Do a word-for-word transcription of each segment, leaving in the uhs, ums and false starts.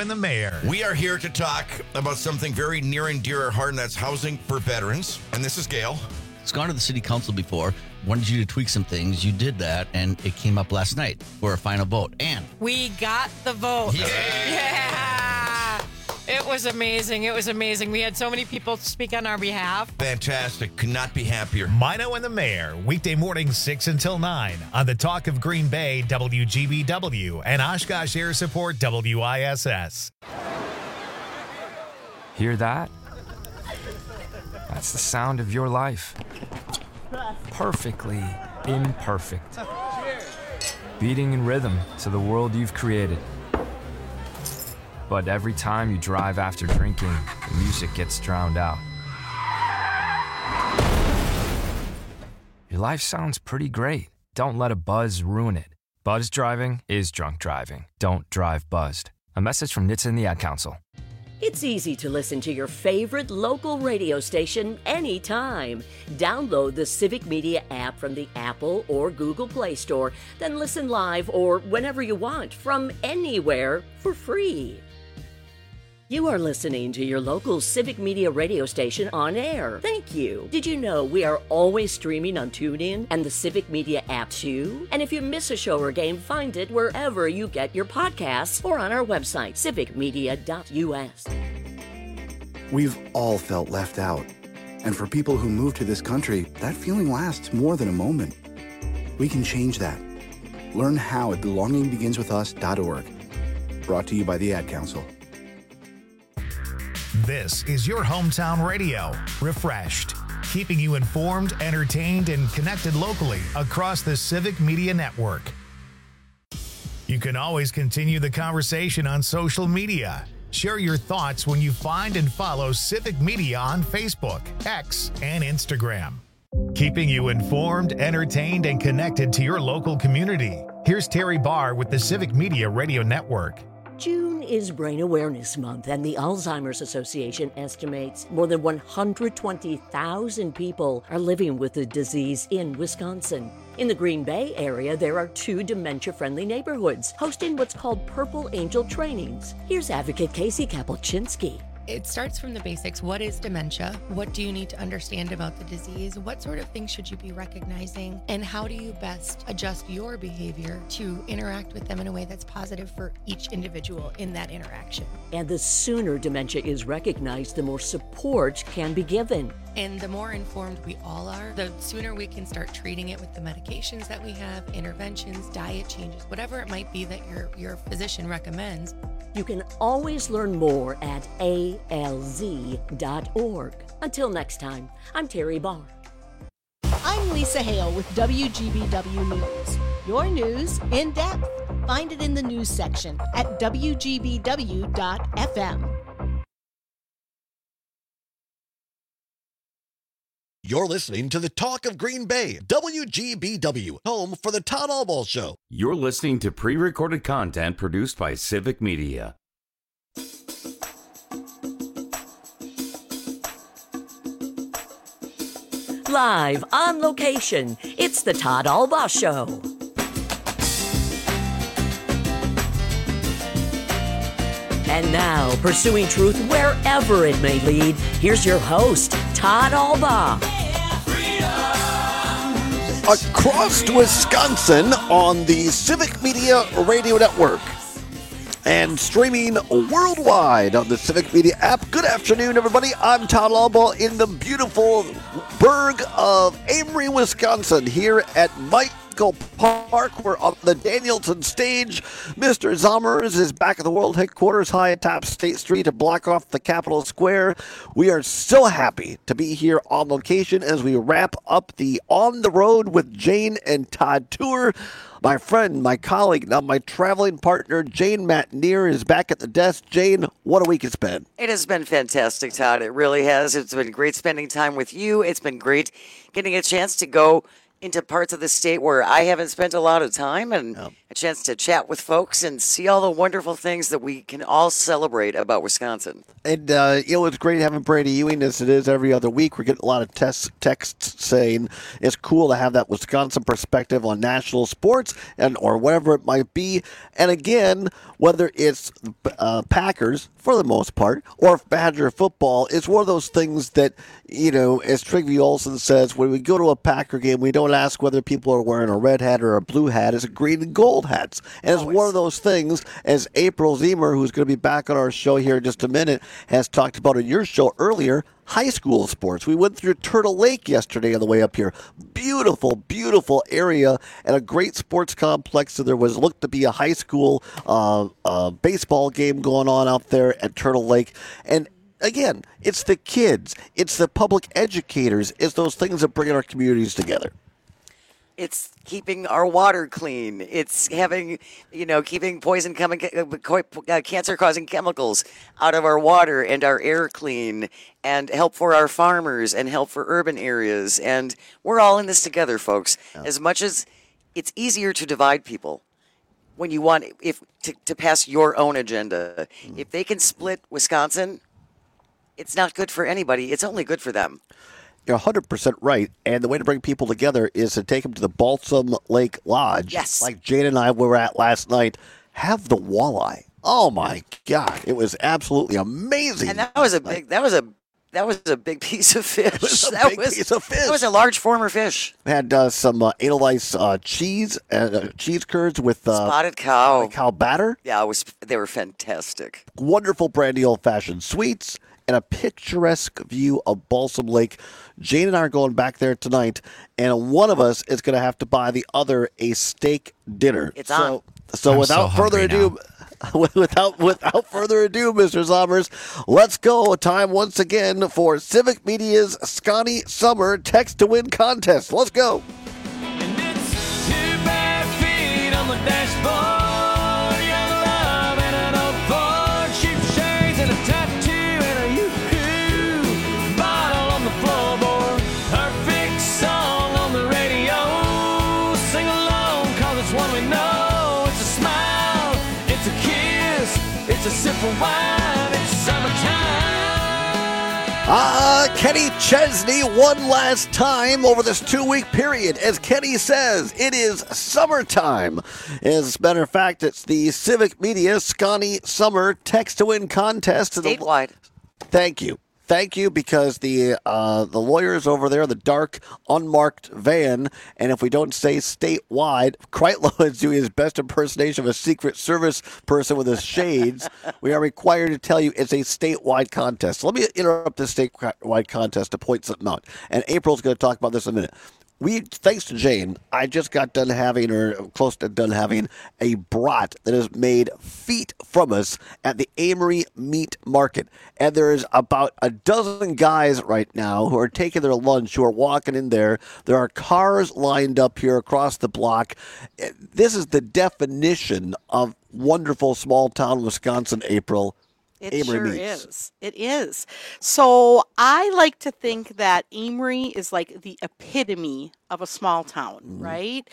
and the mayor. We are here to talk about something very near and dear to our heart, and that's housing for veterans. And this is Gail. It's gone to the city council before, wanted you to tweak some things. You did that, and it came up last night for a final vote. And we got the vote. Yeah. Yeah. It was amazing. It was amazing. We had so many people speak on our behalf. Fantastic. Could not be happier. Mino and the Mayor, weekday mornings six until nine on the Talk of Green Bay, W G B W, and Oshkosh Air Support, W I S S. Hear that? That's the sound of your life. Perfectly imperfect. Beating in rhythm to the world you've created. But every time you drive after drinking, the music gets drowned out. Your life sounds pretty great. Don't let a buzz ruin it. Buzz driving is drunk driving. Don't drive buzzed. A message from N H T S A and the Ad Council. It's easy to listen to your favorite local radio station anytime. Download the Civic Media app from the Apple or Google Play Store, then listen live or whenever you want from anywhere for free. You are listening to your local Civic Media radio station on air. Thank you. Did you know we are always streaming on TuneIn and the Civic Media app too? And if you miss a show or game, find it wherever you get your podcasts or on our website, civic media dot u s. We've all felt left out. And for people who move to this country, that feeling lasts more than a moment. We can change that. Learn how at belonging begins with us dot org. Brought to you by the Ad Council. This is your hometown radio, Refreshed, keeping you informed, entertained, and connected locally across the Civic Media Network. You can always continue the conversation on social media. Share your thoughts when you find and follow Civic Media on Facebook, X, and Instagram. Keeping you informed, entertained, and connected to your local community. Here's Terry Barr with the Civic Media Radio Network. June is Brain Awareness Month, and the Alzheimer's Association estimates more than one hundred twenty thousand people are living with the disease in Wisconsin. In the Green Bay area, there are two dementia-friendly neighborhoods hosting what's called Purple Angel trainings. Here's Advocate Casey Kapelczynski. It starts from the basics. What is dementia? What do you need to understand about the disease? What sort of things should you be recognizing? And how do you best adjust your behavior to interact with them in a way that's positive for each individual in that interaction? And the sooner dementia is recognized, the more support can be given. And the more informed we all are, the sooner we can start treating it with the medications that we have, interventions, diet changes, whatever it might be that your, your physician recommends. You can always learn more at A L Z dot org. Until next time, I'm Terry Barr. I'm Lisa Hale with W G B W News. Your news in depth. Find it in the news section at W G B W dot F M. You're listening to the Talk of Green Bay, W G B W, home for the Todd Allball Show. You're listening to pre-recorded content produced by Civic Media. Live on location, it's the Todd Allball Show. And now, pursuing truth wherever it may lead, here's your host, Todd Alba. Across Wisconsin on the Civic Media Radio Network and streaming worldwide on the Civic Media app. Good afternoon, everybody. I'm Todd Alba in the beautiful burg of Amory, Wisconsin, here at Mike Park. We're on the Danielson stage. Mister Zommers is back at the world headquarters high atop State Street to block off the Capitol Square. We are so happy to be here on location as we wrap up the On the Road with Jane and Todd tour. My friend, my colleague, now my traveling partner, Jane Matneer, is back at the desk. Jane, what a week it's been. It has been fantastic, Todd. It really has. It's been great spending time with you. It's been great getting a chance to go into parts of the state where I haven't spent a lot of time, and Yep. a chance to chat with folks and see all the wonderful things that we can all celebrate about Wisconsin. And, uh, you know, it's great having Brady Ewing as it is every other week. We're getting a lot of tests, texts saying it's cool to have that Wisconsin perspective on national sports and or whatever it might be. And again, whether it's uh, Packers, for the most part, or Badger football, it's one of those things that, you know, as Trygve Olsen says, when we go to a Packer game, we don't ask whether people are wearing a red hat or a blue hat. It's a green and gold hats. And it's one of those things, as April Zemer, who's going to be back on our show here in just a minute, has talked about in your show earlier, high school sports. We went through Turtle Lake yesterday on the way up here. Beautiful, beautiful area and a great sports complex. So there was looked to be a high school uh, uh, baseball game going on out there at Turtle Lake. And again, it's the kids, it's the public educators, it's those things that bring our communities together. It's keeping our water clean. It's having, you know, keeping poison coming, uh, cancer-causing chemicals out of our water and our air clean, and help for our farmers and help for urban areas. And we're all in this together, folks. Yeah. As much as it's easier to divide people when you want if to, to pass your own agenda, mm. if they can split Wisconsin, it's not good for anybody. It's only good for them. You're one hundred percent right, and the way to bring people together is to take them to the Balsam Lake Lodge. Yes. Like Jane and I were at last night. Have the walleye. Oh, my God. It was absolutely amazing. And that was a big, that was a, that was a big piece of fish. It was a that big was, piece of fish. That was a large former fish. We had uh, some uh, Edelweiss uh, cheese, and uh, cheese curds with uh, Spotted cow. cow batter. Yeah, it was. They were fantastic. Wonderful brandy old-fashioned sweets, and a picturesque view of Balsam Lake. Jane and I are going back there tonight, and one of us is going to have to buy the other a steak dinner. It's so, on. So I'm without so further hungry ado, without without further ado, Mister Zommers, let's go. Time once again for Civic Media's Scotty Summer Text to Win contest. Let's go. And it's two bare feet on the dashboard, young love and an old Ford, cheap shades and a tattoo and a yoo-hoo bottle on the floorboard. Perfect song on the radio. Sing along, cause it's one we know. It's a smile, it's a kiss, it's a sip of wine, it's summertime. Ah, Kenny Chesney one last time over this two-week period. As Kenny says, it is summertime. As a matter of fact, it's the Civic Media Scotty Summer Text to Win contest. Statewide. Thank you. Thank you, because the uh, the lawyers over there, the dark, unmarked van, and if we don't say statewide, Kreitlow is doing his best impersonation of a Secret Service person with his shades. We are required to tell you it's a statewide contest. So let me interrupt this statewide contest to point something out. And April's going to talk about this in a minute. We, thanks to Jane, I just got done having, or close to done having, a brat that is made feet from us at the Amory Meat Market. And there's about a dozen guys right now who are taking their lunch, who are walking in there. There are cars lined up here across the block. This is the definition of wonderful small-town Wisconsin, April. It Amory sure Meats. is. It is. So I like to think that Amory is like the epitome of a small town, right?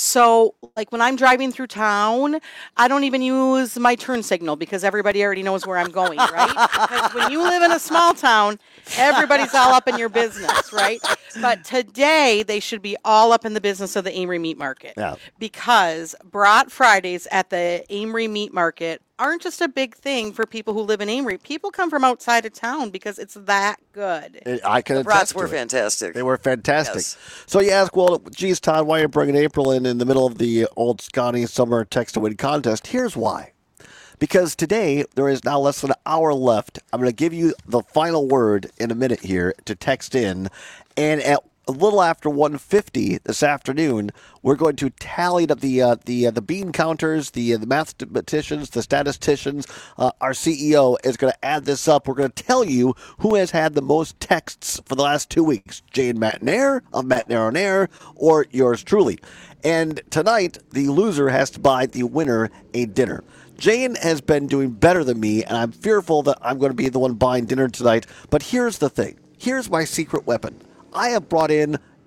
So like when I'm driving through town, I don't even use my turn signal because everybody already knows where I'm going, right? Because when you live in a small town, everybody's all up in your business, right? But today they should be all up in the business of the Amory Meat Market. Yeah. Because Brat Fridays at the Amory Meat Market aren't just a big thing for people who live in Amory. People come from outside of town because it's that good. I can The attest brats to were it. fantastic. They were fantastic. Yes. So you ask, well, geez, Todd, why are you bringing April in in the middle of the old Scotty Summer Text to Win contest? Here's why. Because today, there is now less than an hour left. I'm going to give you the final word in a minute here to text in. And at a little after one fifty this afternoon, we're going to tally up the uh, the uh, the bean counters, the uh, the mathematicians, the statisticians. Uh, our C E O is going to add this up. We're going to tell you who has had the most texts for the last two weeks: Jane Matnair of Matnair on Air, or yours truly. And tonight, the loser has to buy the winner a dinner. Jane has been doing better than me, and I'm fearful that I'm going to be the one buying dinner tonight. But here's the thing. Here's my secret weapon. I have brought in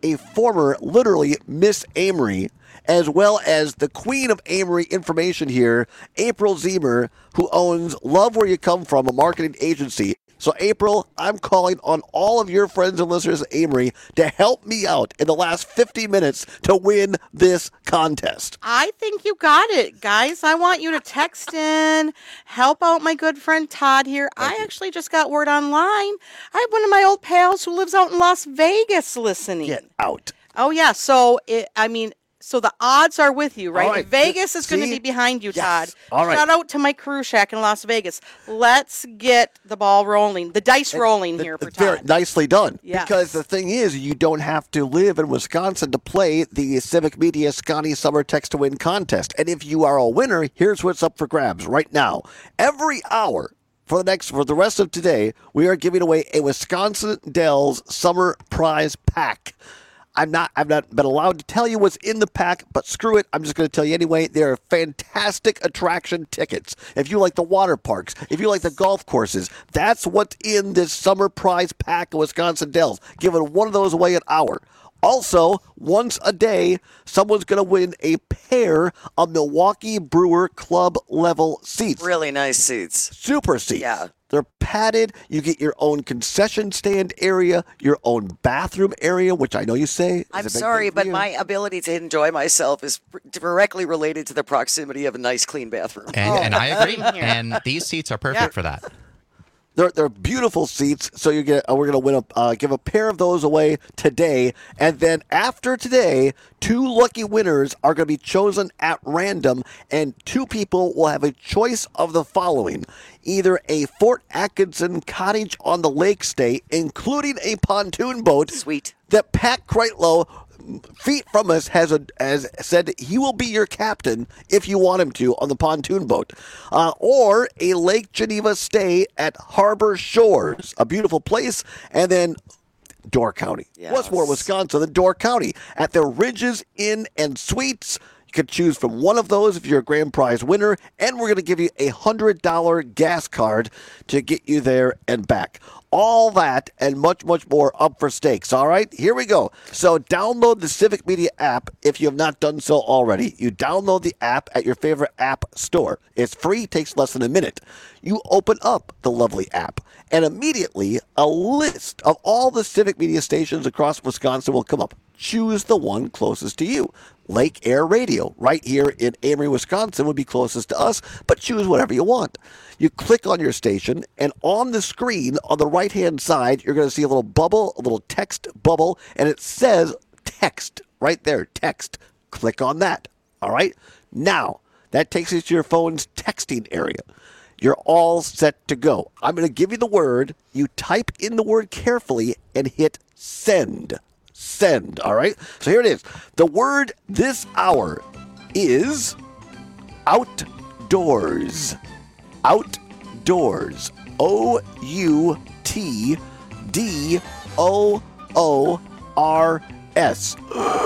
a former, literally, Miss Amory, as well as the queen of Amory information here, April Zemer, who owns Love Where You Come From, a marketing agency. So, April, I'm calling on all of your friends and listeners at Amory to help me out in the last fifty minutes to win this contest. I think you got it, guys. I want you to text in, help out my good friend Todd here. I actually just got word online. I have one of my old pals who lives out in Las Vegas listening. Get out. Oh, yeah. So, it, I mean, so the odds are with you, right? All right. Vegas is going to See? be behind you, Yes. Todd. All right. Shout out to Mike Cruise Shack in Las Vegas. Let's get the ball rolling, the dice rolling here for Very Todd. nicely done. Yes. Because the thing is, you don't have to live in Wisconsin to play the Civic Media Scotty Summer Text to Win contest. And if you are a winner, here's what's up for grabs right now. Every hour for the next for the rest of today, we are giving away a Wisconsin Dells Summer Prize Pack. I'm not I've not been allowed to tell you what's in the pack, but screw it. I'm just going to tell you anyway. They're fantastic attraction tickets. If you like the water parks, if you like the golf courses, that's what's in this summer prize pack of Wisconsin Dells. Giving one of those away an hour. Also, once a day, someone's going to win a pair of Milwaukee Brewer Club level seats. Really nice seats. Super seats. Yeah. They're padded. You get your own concession stand area, your own bathroom area, which I know you say is I'm a big sorry, thing for but you. my ability to enjoy myself is pr- directly related to the proximity of a nice, clean bathroom. And, and I agree. Same here. And these seats are perfect Yeah. for that. They're, they're beautiful seats, so you get. Uh, we're going to win a uh, give a pair of those away today, and then after today, two lucky winners are going to be chosen at random, and two people will have a choice of the following: either a Fort Atkinson cottage on the lake stay, including a pontoon boat, sweet, that Pat Kreitlow, feet from us, has a, has said he will be your captain if you want him to on the pontoon boat, uh, or a Lake Geneva stay at Harbor Shores, a beautiful place, and then Door County. What's more Wisconsin than Door County at the Ridges Inn and Suites? You can choose from one of those if you're a grand prize winner, and we're going to give you a one hundred dollars gas card to get you there and back. All that and much, much more up for stakes. All right, here we go. So download the Civic Media app if you have not done so already. You download the app at your favorite app store. It's free, takes less than a minute. You open up the lovely app, and immediately a list of all the Civic Media stations across Wisconsin will come up. Choose the one closest to you. Lake Air Radio, right here in Amory, Wisconsin, would be closest to us, but choose whatever you want. You click on your station, and on the screen on the right-hand side, you're going to see a little bubble, a little text bubble, and it says text right there, text. Click on that. All right? Now, that takes you to your phone's texting area. You're all set to go. I'm going to give you the word. You type in the word carefully and hit send. Send, all right? So here it is. The word this hour is outdoors. Outdoors. O U T D O O R S.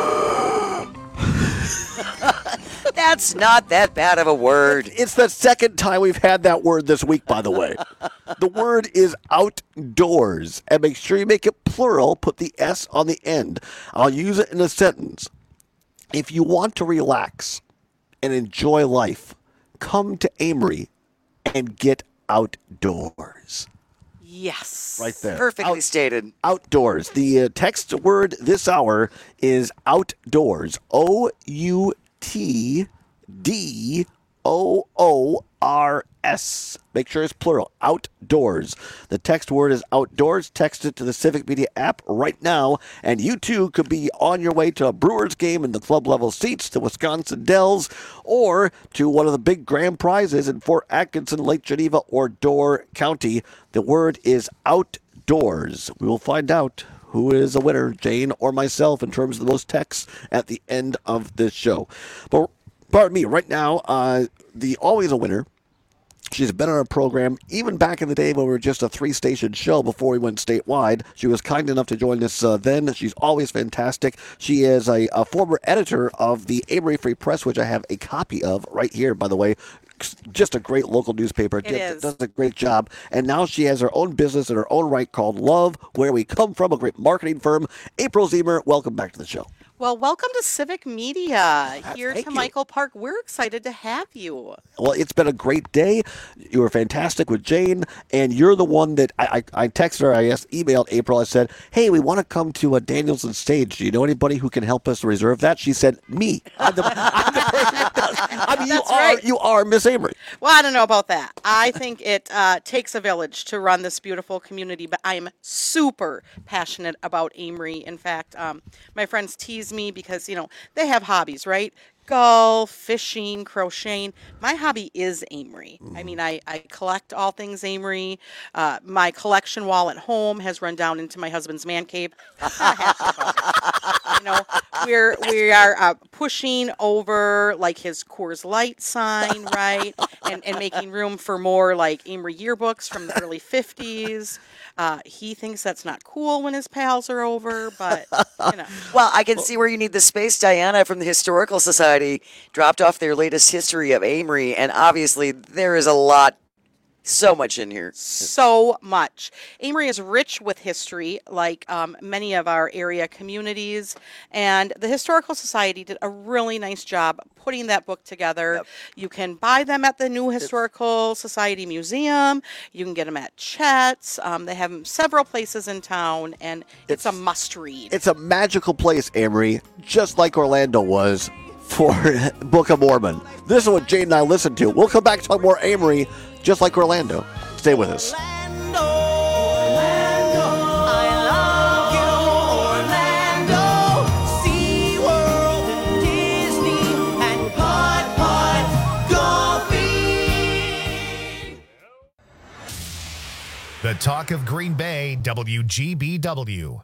That's not that bad of a word. It's the second time we've had that word this week, by the way. The word is outdoors. And make sure you make it plural. Put the S on the end. I'll use it in a sentence. If you want to relax and enjoy life, come to Amory and get outdoors. Yes. Right there. Perfectly stated. Outdoors. The uh, text word this hour is outdoors. O U T D O O R S. Make sure it's plural. Outdoors. The text word is outdoors. Text it to the Civic Media app right now, and you too could be on your way to a Brewers game in the club level seats, to Wisconsin Dells, or to one of the big grand prizes in Fort Atkinson, Lake Geneva, or Door County. The word is outdoors. We will find out who is a winner, Jane or myself, in terms of those texts at the end of this show. But pardon me, right now, uh, the always a winner. She's been on our program even back in the day when we were just a three-station show before we went statewide. She was kind enough to join us uh, then. She's always fantastic. She is a, a former editor of the Amory Free Press, which I have a copy of right here, by the way. just a great local newspaper. It Did- is. Does a great job. And now she has her own business in her own right called Love, Where We Come From, a great marketing firm. April Zemer, welcome back to the show. Well, welcome to Civic Media here thank to you. Michael Park. We're excited to have you. Well, it's been a great day. You were fantastic with Jane, and you're the one that I, I, I texted her, I asked, emailed April. I said, hey, we want to come to a Danielson stage. Do you know anybody who can help us reserve that? She said, me. I'm the, I'm the person that does. I mean, you That's are, right. you are Miss Amory. Well, I don't know about that. I think it uh, takes a village to run this beautiful community, but I am super passionate about Amory. In fact, um, my friends tease me because, you know, they have hobbies, right? Golf, fishing, crocheting. My hobby is Amory. I mean, I, I collect all things Amory. Uh, my collection wall at home has run down into my husband's man cave. You know, we're we are uh, pushing over like his Coors Light sign, right, and and making room for more like Amory yearbooks from the early fifties. Uh, he thinks that's not cool when his pals are over, but you know. Well, I can see where you need the space. Diana from the Historical Society dropped off their latest history of Amory, and obviously there is a lot, so much in here. So much. Amory is rich with history, like um, many of our area communities, and the Historical Society did a really nice job putting that book together. Yep. You can buy them at the New Historical Society Museum. You can get them at Chet's. Um, they have them several places in town, and it's, a must-read. It's a magical place, Amory, just like Orlando was for Book of Mormon. This is what Jane and I listened to. We'll come back and talk more Amory, just like Orlando. Stay with us. The Talk of Green Bay, W G B W.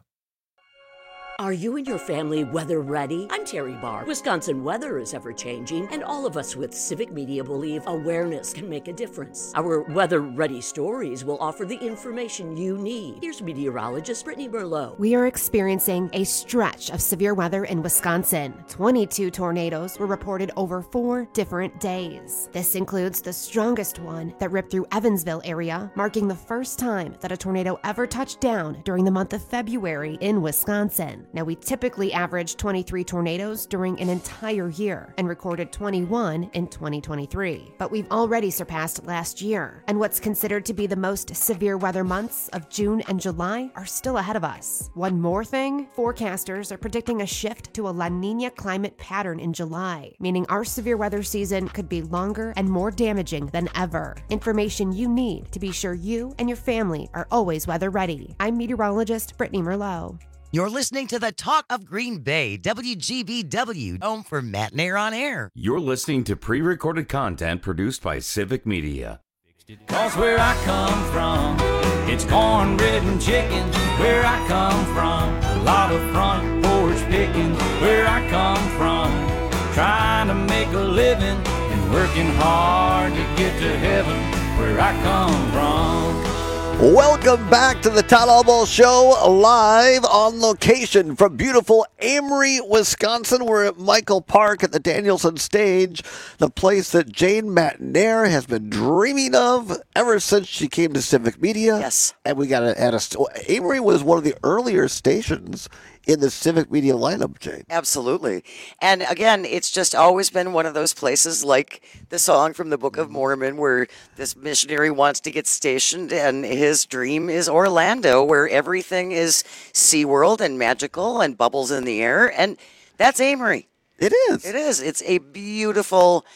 Are you and your family weather ready? I'm Terry Barr. Wisconsin weather is ever changing, and all of us with Civic Media believe awareness can make a difference. Our weather ready stories will offer the information you need. Here's meteorologist Brittany Merlot. We are experiencing a stretch of severe weather in Wisconsin. twenty-two tornadoes were reported over four different days. This includes the strongest one that ripped through Evansville area, marking the first time that a tornado ever touched down during the month of February in Wisconsin. Now, we typically average twenty-three tornadoes during an entire year and recorded twenty-one in twenty twenty-three. But we've already surpassed last year, and what's considered to be the most severe weather months of June and July are still ahead of us. One more thing, forecasters are predicting a shift to a La Nina climate pattern in July, meaning our severe weather season could be longer and more damaging than ever. Information you need to be sure you and your family are always weather ready. I'm meteorologist Brittany Merlot. You're listening to the Talk of Green Bay, W G B W, home for Matt Nair on Air. You're listening to pre-recorded content produced by Civic Media. Cause where I come from, it's cornbread and chicken. Where I come from, a lot of front porch picking. Where I come from, trying to make a living and working hard to get to heaven. Where I come from. Welcome back to the Todd Albaugh Show, live on location from beautiful Amory, Wisconsin. We're at Michael Park at the Danielson Stage, the place that Jane McNair has been dreaming of ever since she came to Civic Media. Yes. And we got to add a... Amory was one of the earlier stations in the Civic Media lineup, Jane. Absolutely. And again, it's just always been one of those places like the song from the Book of Mormon where this missionary wants to get stationed and his dream is Orlando, where everything is SeaWorld and magical and bubbles in the air. And that's Amory. It is. It is. It's a beautiful,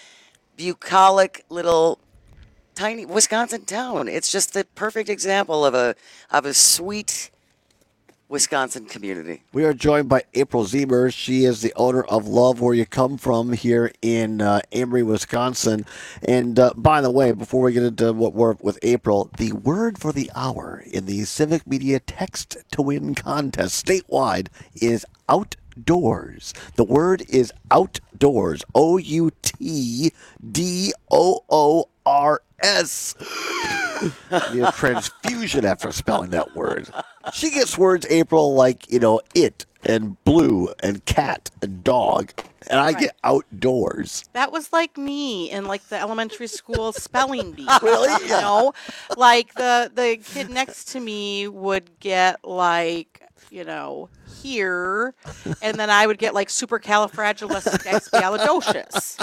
bucolic little tiny Wisconsin town. It's just the perfect example of a of a sweet Wisconsin community. We are joined by April Zemer. She is the owner of Love, Where You Come From here in uh, Amory, Wisconsin. And uh, by the way, before we get into what we're with April, the word for the hour in the Civic Media Text to Win contest statewide is outdoors. The word is outdoors. O U T D O O R S. Need a transfusion after spelling that word. She gets words, April, like, you know, it and blue and cat and dog. and I get outdoors. That was like me in like the elementary school spelling bee. Really? You know, like the the kid next to me would get like, you know, here, and then I would get like supercalifragilisticexpialidocious.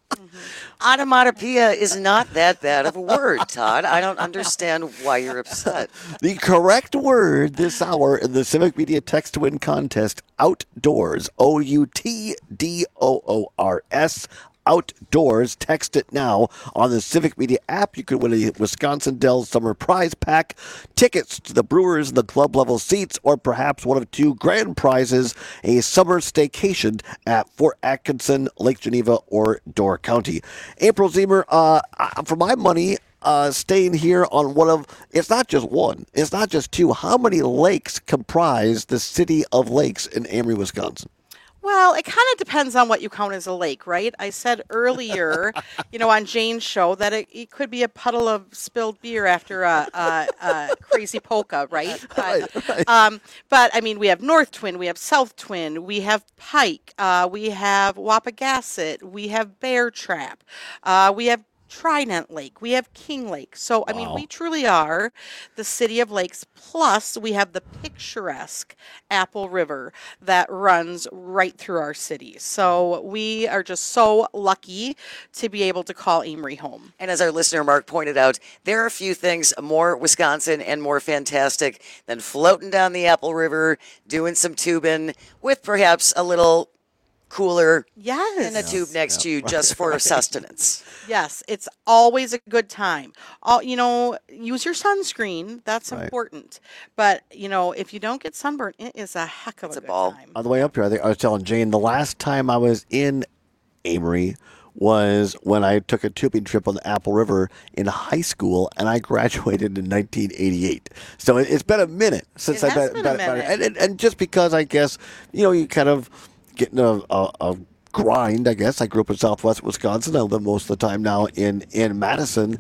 Onomatopoeia is not that bad of a word, Todd. I don't understand why you're upset. The correct word this hour in the Civic Media Text to Win contest, outdoors, O U T D O O R S, outdoors. Text it now on the Civic Media app. You could win a Wisconsin Dells Summer Prize Pack, tickets to the Brewers and the club level seats, or perhaps one of two grand prizes, a summer staycation at Fort Atkinson, Lake Geneva, or Door County. April Zemer, uh, for my money, uh, staying here on one of, it's not just one, it's not just two. How many lakes comprise the city of Lakes in Amory, Wisconsin? Well, it kind of depends on what you count as a lake, right? I said earlier, you know, on Jane's show that it, it could be a puddle of spilled beer after a, a, a crazy polka, right? But, Right, right. Um, but I mean, we have North Twin, we have South Twin, we have Pike, uh, we have Wapagasset, we have Bear Trap, uh, we have Trident Lake, we have King Lake. So, I mean, Wow. we truly are the city of lakes. Plus, we have the picturesque Apple River that runs right through our city. So, we are just so lucky to be able to call Amory home. And as our listener Mark pointed out, there are a few things more Wisconsin and more fantastic than floating down the Apple River, doing some tubing with perhaps a little cooler Yes. and a tube next to you just for sustenance. Yes, it's always a good time. All, you know, use your sunscreen. That's important. But, you know, if you don't get sunburned, it is a heck of a, good time. On the way up here, I think I was telling Jane the last time I was in Amory was when I took a tubing trip on the Apple River in high school, and I graduated in nineteen eighty-eight. So it, it's been a minute since It I've has been, been a been- minute. and, and, and just because I guess, you know, you kind of get in a, a, a grind, I guess. I grew up in Southwest Wisconsin. I live most of the time now in, in Madison.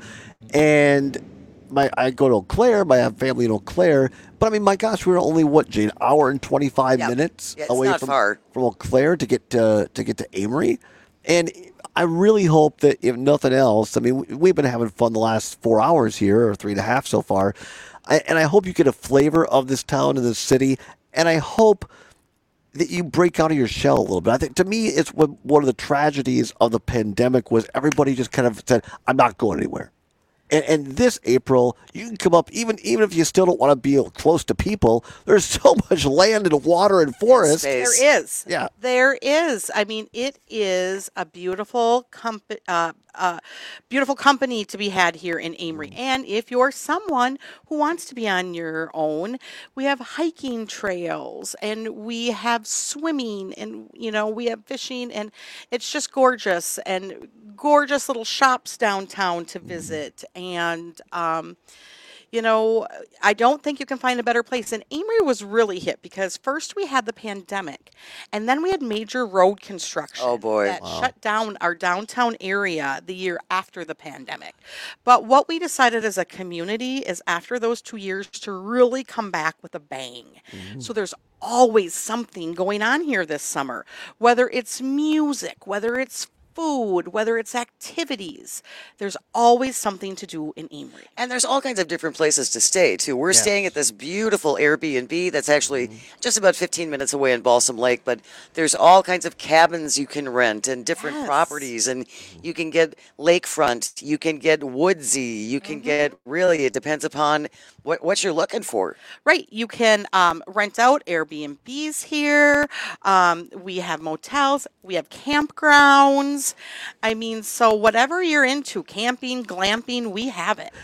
And my I go to Eau Claire. I have family in Eau Claire. But I mean, my gosh, we were only, what, Jane, hour and twenty-five Yeah. minutes Yeah, it's away not from, far. from Eau Claire to get to, to get to Amory. And I really hope that if nothing else, I mean, we- we've been having fun the last four hours here, or three and a half so far. I, and I hope you get a flavor of this town and this city. And I hope that you break out of your shell a little bit. I think to me, it's what, one of the tragedies of the pandemic was everybody just kind of said, I'm not going anywhere. And, and this April, you can come up, even even if you still don't want to be close to people, there's so much land and water and forest. There is. Yeah. There is. I mean, it is a beautiful comp- uh, uh, beautiful company to be had here in Amory. And if you're someone who wants to be on your own, we have hiking trails and we have swimming and, you know, we have fishing, and it's just gorgeous, and gorgeous little shops downtown to visit. And, um, you know, I don't think you can find a better place. And Amory was really hit because first we had the pandemic, and then we had major road construction. Oh, boy. That Wow. shut down our downtown area the year after the pandemic. But what we decided as a community is after those two years to really come back with a bang. So there's always something going on here this summer, whether it's music, whether it's food, whether it's activities. There's always something to do in Amory. And there's all kinds of different places to stay, too. We're Yes. staying at this beautiful Airbnb that's actually just about fifteen minutes away in Balsam Lake, but there's all kinds of cabins you can rent and different Yes. properties, and you can get lakefront, you can get woodsy, you can get, really, it depends upon what, what you're looking for. Right. You can um, rent out Airbnbs here. Um, we have motels. We have campgrounds. I mean, so whatever you're into, camping, glamping, we have it.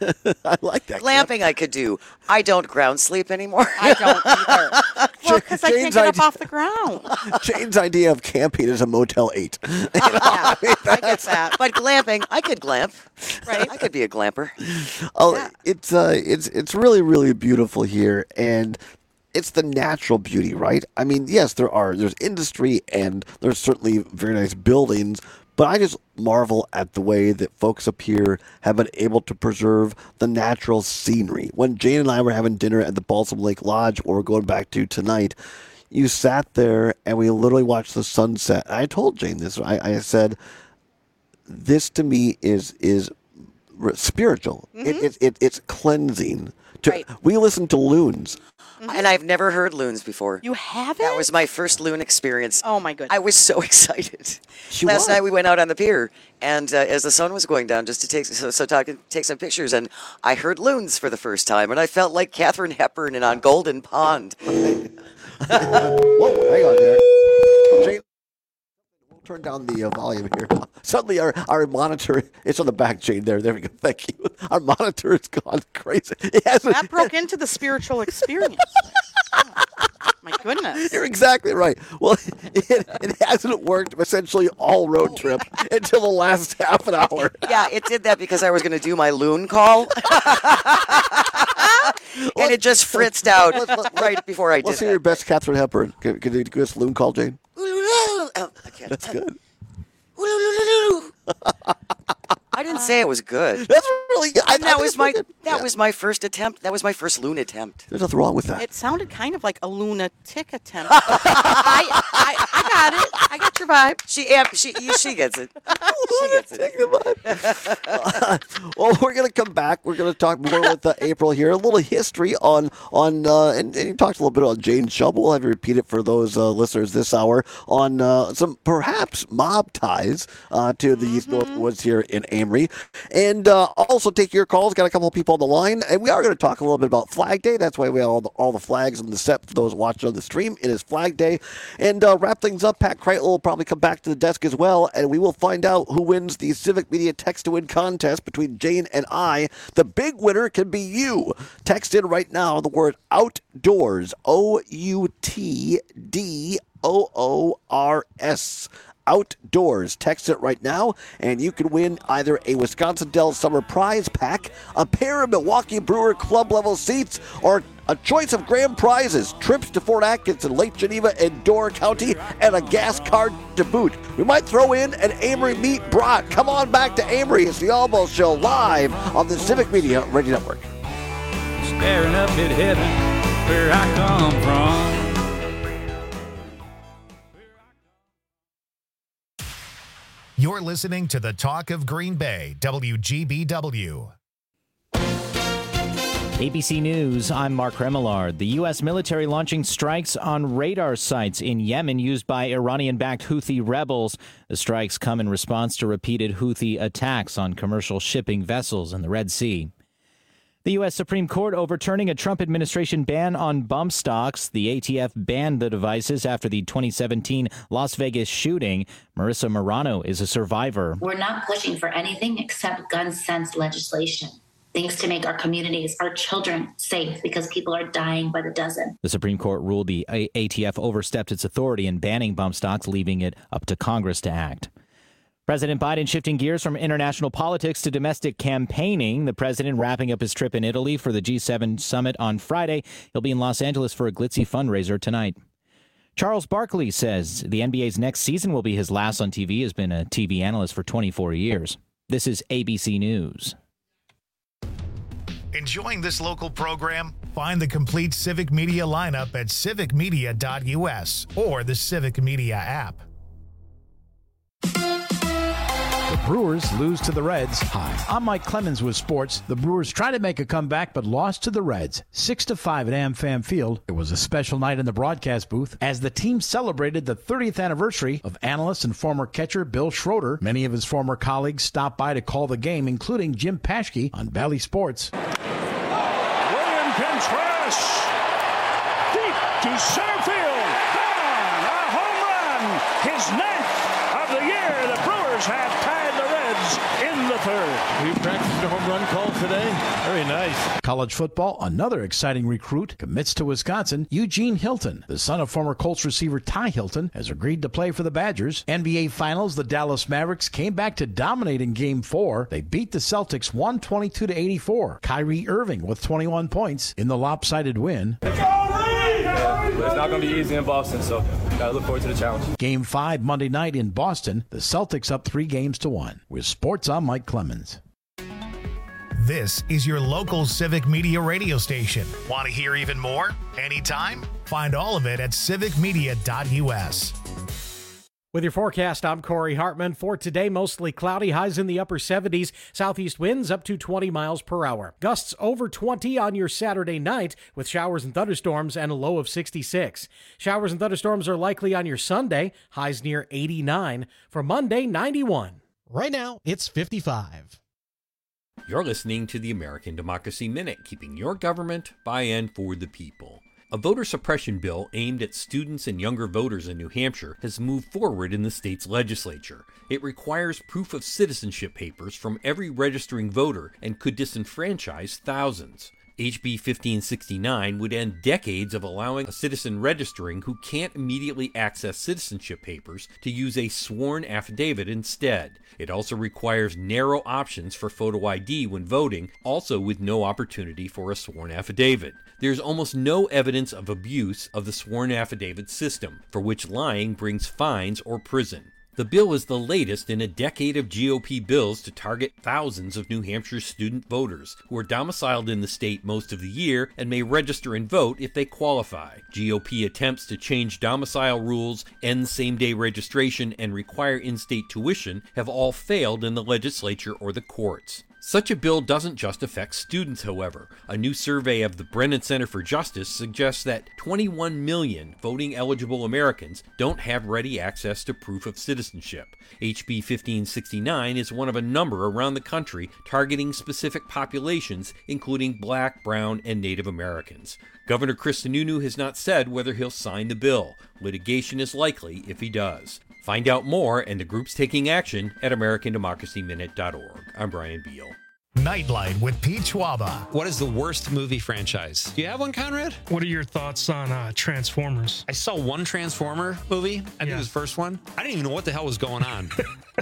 I like that. Glamping I could do. I don't ground sleep anymore. I don't either. Well, because I can't Jane's get up idea- off the ground. Jane's idea of camping is a Motel eight. I get that. But glamping, I could glamp. Right. I could be a glamper. Oh, it's uh, it's it's really really beautiful here, and it's the natural beauty, right? I mean, yes, there are there's industry and there's certainly very nice buildings, but I just marvel at the way that folks up here have been able to preserve the natural scenery. When Jane and I were having dinner at the Balsam Lake Lodge, where we're going back to tonight, you sat there and we literally watched the sunset. I told Jane this. I, I said, this to me is is spiritual. Mhm. It, it, it, it's cleansing. To, Right. We listen to loons. And I've never heard loons before. You haven't? That was my first loon experience. Oh my goodness. I was so excited. She Last was. night we went out on the pier, and uh, as the sun was going down, just to take so, so talk, take some pictures, and I heard loons for the first time, and I felt like Katharine Hepburn in on Golden Pond. Whoa, hang on there. Jane, we'll turn down the uh, volume here. Suddenly our, our monitor, it's on the back, Jane, there. There we go. Thank you. Our monitor has gone crazy. It hasn't, That broke into the spiritual experience. Oh, my goodness. You're exactly right. Well, it, it hasn't worked essentially all road trip until the last half an hour. Yeah, it did that because I was going to do my loon call. And it just fritzed out right before I did Let's hear that. your best Katharine Hepburn. Can, can you give us a loon call, Jane? Oh, I can't. That's good. I didn't say it was good. That's really good. I- And I that think was it's my pretty that good. was my first attempt. That was my first loon attempt. There's nothing wrong with that. It sounded kind of like a lunatic attempt. I, I, I got it. I got your vibe. She yeah, she she gets it. She gets it. Well, we're going to come back. We're going to talk more with uh, April here. A little history on, on uh, and, and you talked a little bit on Jane Chubb. We'll have you repeat it for those uh, listeners this hour on uh, some perhaps mob ties uh, to the East North Woods here in Amory. And uh, also take your calls. Got a couple of people on the line. And we are going to talk a little bit about Flag Day. That's why we have all the, all the flags on the set for those watching on the stream. It is Flag Day. And uh, wrap things up, Pat Kreitel will probably come back to the desk as well. And we will find out who wins the Civic Media Text to Win contest between Jane and I. The big winner can be you. Text in right now the word outdoors, O U T D O O R S. Outdoors. Text it right now, and you can win either a Wisconsin Dells Summer Prize Pack, a pair of Milwaukee Brewer Club level seats, or a choice of grand prizes, trips to Fort Atkinson, Lake Geneva, and Door County, and a gas card to boot. We might throw in an Amory meat brat. Come on back to Amory. It's the Almost Show live on the Civic Media Radio Network. Staring up at heaven where I come from. You're listening to the Talk of Green Bay, W G B W. A B C News, I'm Mark Remillard. The U S military launching strikes on radar sites in Yemen used by Iranian-backed Houthi rebels. The strikes come in response to repeated Houthi attacks on commercial shipping vessels in the Red Sea. The U S Supreme Court overturning a Trump administration ban on bump stocks. The A T F banned the devices after the twenty seventeen Las Vegas shooting. Marissa Morano is a survivor. We're not pushing for anything except gun sense legislation. Things to make our communities, our children safe because people are dying by the dozen. The Supreme Court ruled the A T F overstepped its authority in banning bump stocks, leaving it up to Congress to act. President Biden shifting gears from international politics to domestic campaigning. The president wrapping up his trip in Italy for the G seven summit on Friday. He'll be in Los Angeles for a glitzy fundraiser tonight. Charles Barkley says the N B A's next season will be his last on T V. He has been a T V analyst for twenty-four years. This is A B C News. Enjoying this local program? Find the complete Civic Media lineup at civic media dot U S or the Civic Media app. The Brewers lose to the Reds. Hi, I'm Mike Clemens with sports. The Brewers tried to make a comeback but lost to the Reds, six to five at AmFam Field. It was a special night in the broadcast booth as the team celebrated the thirtieth anniversary of analyst and former catcher Bill Schroeder. Many of his former colleagues stopped by to call the game, including Jim Paschke on Bally Sports. William Contreras deep to center field. Gone. A home run. His ninth of the year. The Brewers have tied the Reds in the third. We practiced a home run call today. Very nice. College football, another exciting recruit commits to Wisconsin. Eugene Hilton, the son of former Colts receiver Ty Hilton, has agreed to play for the Badgers. N B A Finals, the Dallas Mavericks came back to dominate in Game four. They beat the Celtics one twenty-two to eighty-four. Kyrie Irving with twenty-one points in the lopsided win. Yeah, it's not going to be easy in Boston, so gotta look forward to the challenge. Game five Monday night in Boston. The Celtics up three games to one. With sports, I'm Mike Clemens. This is your local Civic Media radio station. Want to hear even more? Anytime? Find all of it at civic media dot u s. With your forecast, I'm Corey Hartman. For today, mostly cloudy, highs in the upper seventies, southeast winds up to twenty miles per hour. Gusts over twenty on your Saturday night with showers and thunderstorms and a low of sixty-six. Showers and thunderstorms are likely on your Sunday, highs near eighty-nine. For Monday, ninety-one. Right now, it's fifty-five. You're listening to the American Democracy Minute, keeping your government by and for the people. A voter suppression bill aimed at students and younger voters in New Hampshire has moved forward in the state's legislature. It requires proof of citizenship papers from every registering voter and could disenfranchise thousands. H B fifteen sixty-nine would end decades of allowing a citizen registering who can't immediately access citizenship papers to use a sworn affidavit instead. It also requires narrow options for photo I D when voting, also with no opportunity for a sworn affidavit. There's almost no evidence of abuse of the sworn affidavit system, for which lying brings fines or prison. The bill is the latest in a decade of G O P bills to target thousands of New Hampshire student voters who are domiciled in the state most of the year and may register and vote if they qualify. G O P attempts to change domicile rules, end same-day registration, and require in-state tuition have all failed in the legislature or the courts. Such a bill doesn't just affect students, however. A new survey of the Brennan Center for Justice suggests that twenty-one million voting-eligible Americans don't have ready access to proof of citizenship. H B fifteen sixty-nine is one of a number around the country targeting specific populations, including Black, Brown, and Native Americans. Governor Chris Sununu has not said whether he'll sign the bill. Litigation is likely if he does. Find out more and the groups taking action at american democracy minute dot org. I'm Brian Beal. Nightlight with Pete Schwaba. What is the worst movie franchise? Do you have one, Conrad? What are your thoughts on uh, Transformers? I saw one Transformer movie. I think Yeah. it was the first one. I didn't even know what the hell was going on.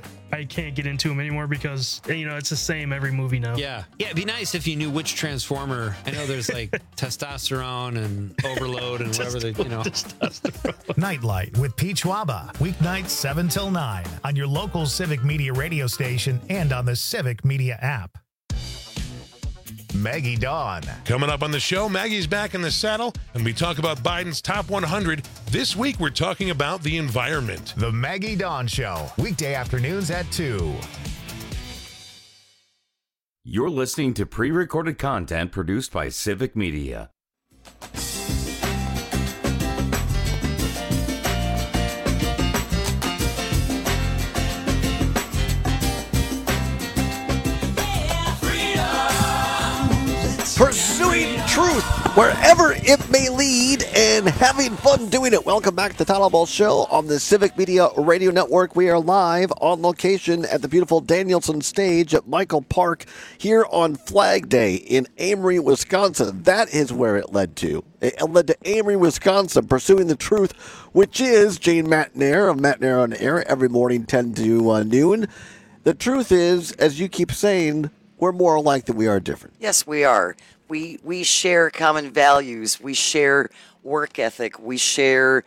I can't get into them anymore because, you know, it's the same every movie now. Yeah. Yeah, it'd be nice if you knew which Transformer. I know there's like testosterone and overload and whatever they, you know. Nightlight with Pete Schwaba. Weeknights seven till nine on your local Civic Media radio station and on the Civic Media app. Maggie Dawn. Coming up on the show, Maggie's back in the saddle, and we talk about Biden's top one hundred. This week, we're talking about the environment. The Maggie Dawn Show, weekday afternoons at two. You're listening to pre-recorded content produced by Civic Media. Pursuing truth wherever it may lead and having fun doing it. Welcome back to the Tyler Ball Show on the Civic Media Radio Network. We are live on location at the beautiful Danielson Stage at Michael Park here on Flag Day in Amory, Wisconsin. That is where it led to. It led to Amory, Wisconsin, pursuing the truth, which is Jane Matnair of Matnair on Air every morning, ten to uh, noon. The truth is, as you keep saying, we're more alike than we are different. Yes, we are. We we share common values. We share work ethic. We share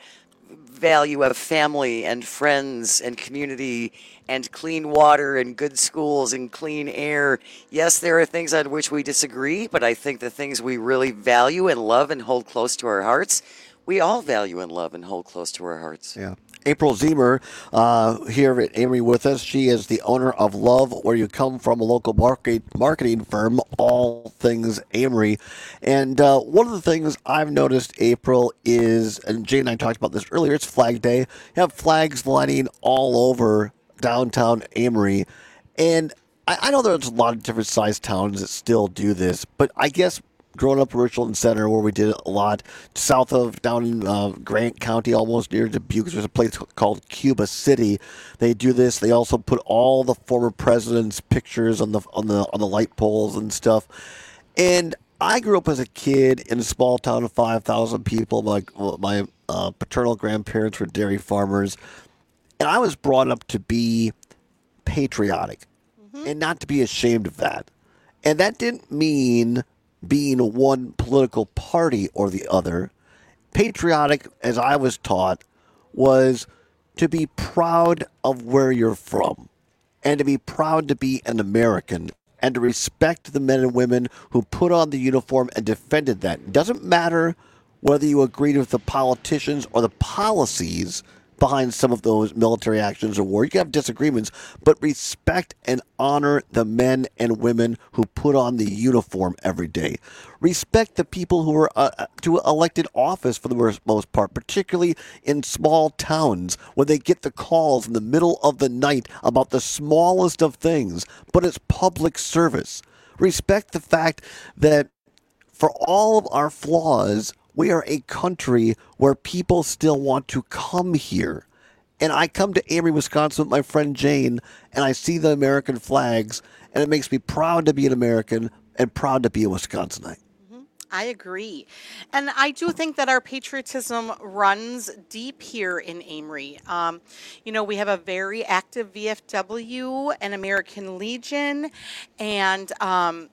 value of family and friends and community and clean water and good schools and clean air. Yes, there are things on which we disagree, but I think the things we really value and love and hold close to our hearts, we all value and love and hold close to our hearts. Yeah. April Zemer uh, here at Amory with us. She is the owner of Love Where You Come From, a local market, marketing firm, all things Amory. And uh, one of the things I've noticed, April, is, and Jane and I talked about this earlier, it's Flag Day. You have flags lining all over downtown Amory. And I, I know there's a lot of different sized towns that still do this, but I guess growing up in Richland Center, where we did it a lot, south of down in uh, Grant County, almost near Dubuque, there's a place called Cuba City. They do this. They also put all the former presidents' pictures on the on the on the light poles and stuff. And I grew up as a kid in a small town of five thousand people. My my uh, paternal grandparents were dairy farmers, and I was brought up to be patriotic mm-hmm. and not to be ashamed of that. And that didn't mean being one political party or the other. Patriotic, as I was taught, was to be proud of where you're from and to be proud to be an American. and to respect the men and women who put on the uniform and defended that. It doesn't matter whether you agreed with the politicians or the policies behind some of those military actions or war. You can have disagreements, but respect and honor the men and women who put on the uniform every day. Respect the people who are uh, to elected office for the most part, particularly in small towns when they get the calls in the middle of the night about the smallest of things, but it's public service. Respect the fact that for all of our flaws, we are a country where people still want to come here. And I come to Amory, Wisconsin with my friend Jane, and I see the American flags, and it makes me proud to be an American and proud to be a Wisconsinite. I agree. And I do think that our patriotism runs deep here in Amory. Um, you know, we have a very active V F W and American Legion, and um,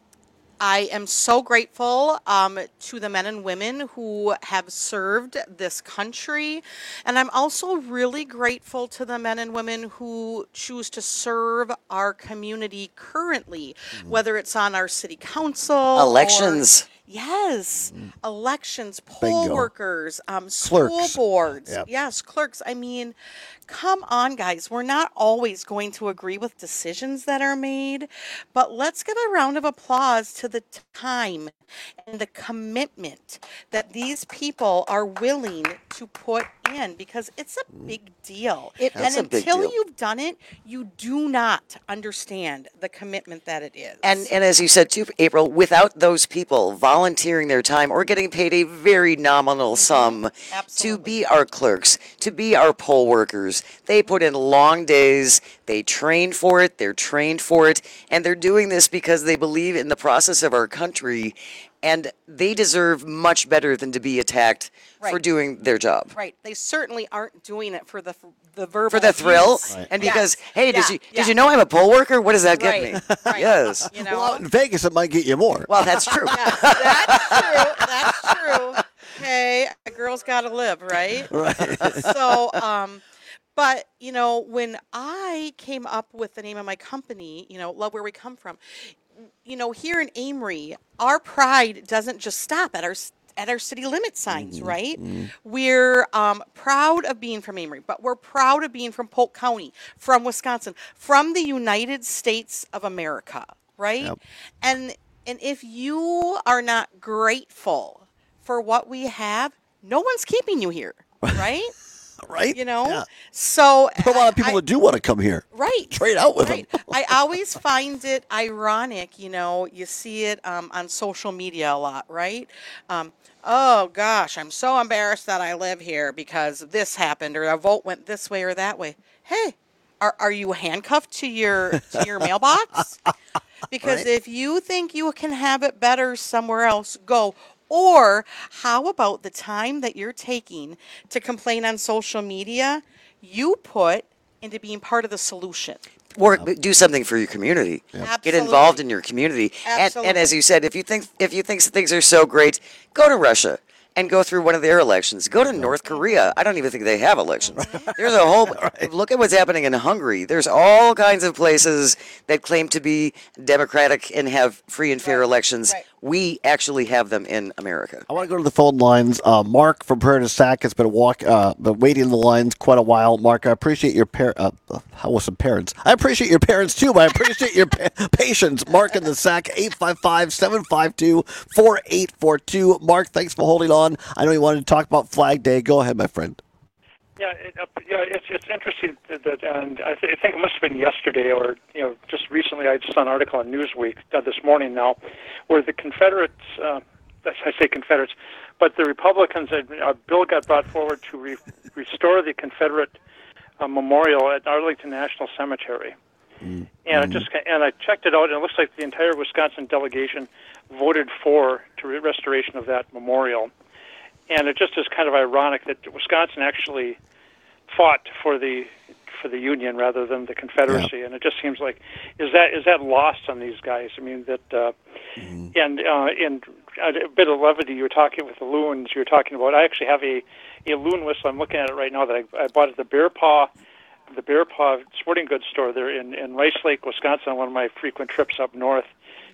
I am so grateful um, to the men and women who have served this country. And I'm also really grateful to the men and women who choose to serve our community currently, mm-hmm. whether it's on our city council. Elections. Or, yes. Mm. Elections, poll Bingo. workers, um, school Clerks. boards. Yep. Yes, clerks. I mean, come on, guys. We're not always going to agree with decisions that are made, but let's give a round of applause to the time and the commitment that these people are willing to put in, because it's a big deal. It and is a big until deal. you've done it, you do not understand the commitment that it is. And and as you said too, April, without those people volunteering their time or getting paid a very nominal sum to be our clerks, to be our poll workers, they put in long days, they train for it, they're trained for it, and they're doing this because they believe in the process of our country, and they deserve much better than to be attacked for Right. doing their job. Right. They certainly aren't doing it for the the verbal For the thrill, abuse. and Yes. because, hey, did Yeah, you yeah. did you know I'm a poll worker? What does that get Right, me? right. Yes. You know? Well, out in Vegas, it might get you more. Well, that's true. Yes, that's true. That's true. Hey, a girl's got to live, right? Right. So, um, but you know, when I came up with the name of my company, you know, Love Where We Come From, you know, here in Amory, our pride doesn't just stop at our at our city limit signs, right? We're um, proud of being from Amory, but we're proud of being from Polk County, from Wisconsin, from the United States of America, right? Yep. And and if you are not grateful for what we have, no one's keeping you here, right? Right? You know? Yeah. So There are a lot of people that do want to come here. Right. Trade out with right. them. I always find it ironic, you know, you see it um, on social media a lot, right? Um, oh, gosh, I'm so embarrassed that I live here because this happened or a vote went this way or that way. Hey, are, are you handcuffed to your to your mailbox? Because Right. if you think you can have it better somewhere else, go. Or how about the time that you're taking to complain on social media, you put into being part of the solution. Work, do something for your community. Get Absolutely. involved in your community. And, and Absolutely. as you said, if you think if you think things are so great, go to Russia and go through one of their elections. Go to North Korea. I don't even think they have elections. There's a whole look at what's happening in Hungary. There's all kinds of places that claim to be democratic and have free and fair elections. We actually have them in America. I want to go to the phone lines. Uh, Mark from Prairie to Sac has been walk, uh, been waiting in the lines quite a while. Mark, I appreciate your par- uh, how was some parents? I appreciate your parents too, but I appreciate your pa- patience. Mark in the Sac, eight five five, seven five two, four eight four two. Mark, thanks for holding on. I know you wanted to talk about Flag Day. Go ahead, my friend. Yeah, it, uh, yeah, it's it's interesting that, that and I, th- I think it must have been yesterday or you know just recently. I just saw an article on Newsweek uh, this morning now, where the Confederates, uh, I say Confederates, but the Republicans, uh, a bill got brought forward to re- restore the Confederate uh, memorial at Arlington National Cemetery. And it just and I checked it out, and it looks like the entire Wisconsin delegation voted for to re- restoration of that memorial. And it just is kind of ironic that Wisconsin actually fought for the for the Union rather than the Confederacy, yeah. And it just seems like is that is that lost on these guys? I mean that, uh, mm-hmm. and uh, and a bit of levity. You were talking with the loons. You were talking about. I actually have a, a loon whistle. I'm looking at it right now that I, I bought at the Bear Paw, the Bear Paw Sporting Goods store there in in Rice Lake, Wisconsin. On one of my frequent trips up north.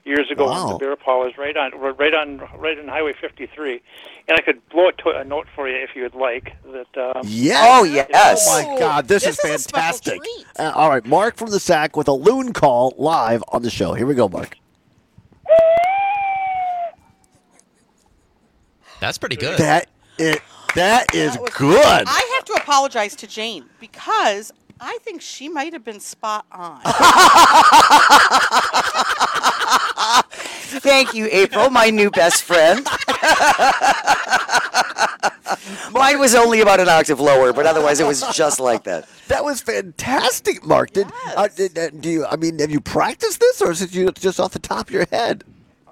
years ago Wow. when the bear paw was right on, right on, right on Highway fifty-three, and I could blow a, to- a note for you if you would like. That. Um, Yes. Oh, yes. Oh, my God. This, This is is a special fantastic. treat. Uh, all right. Mark from the Sack with a loon call live on the show. Here we go, Mark. That's pretty good. That is, that is That was- good. I have to apologize to Jane because I think she might have been spot on. Thank you, April, my new best friend. Mine was only about an octave lower, but otherwise it was just like that. That was fantastic, Mark. Did, uh, did uh, do you? I mean, have you practiced this, or is it you just off the top of your head?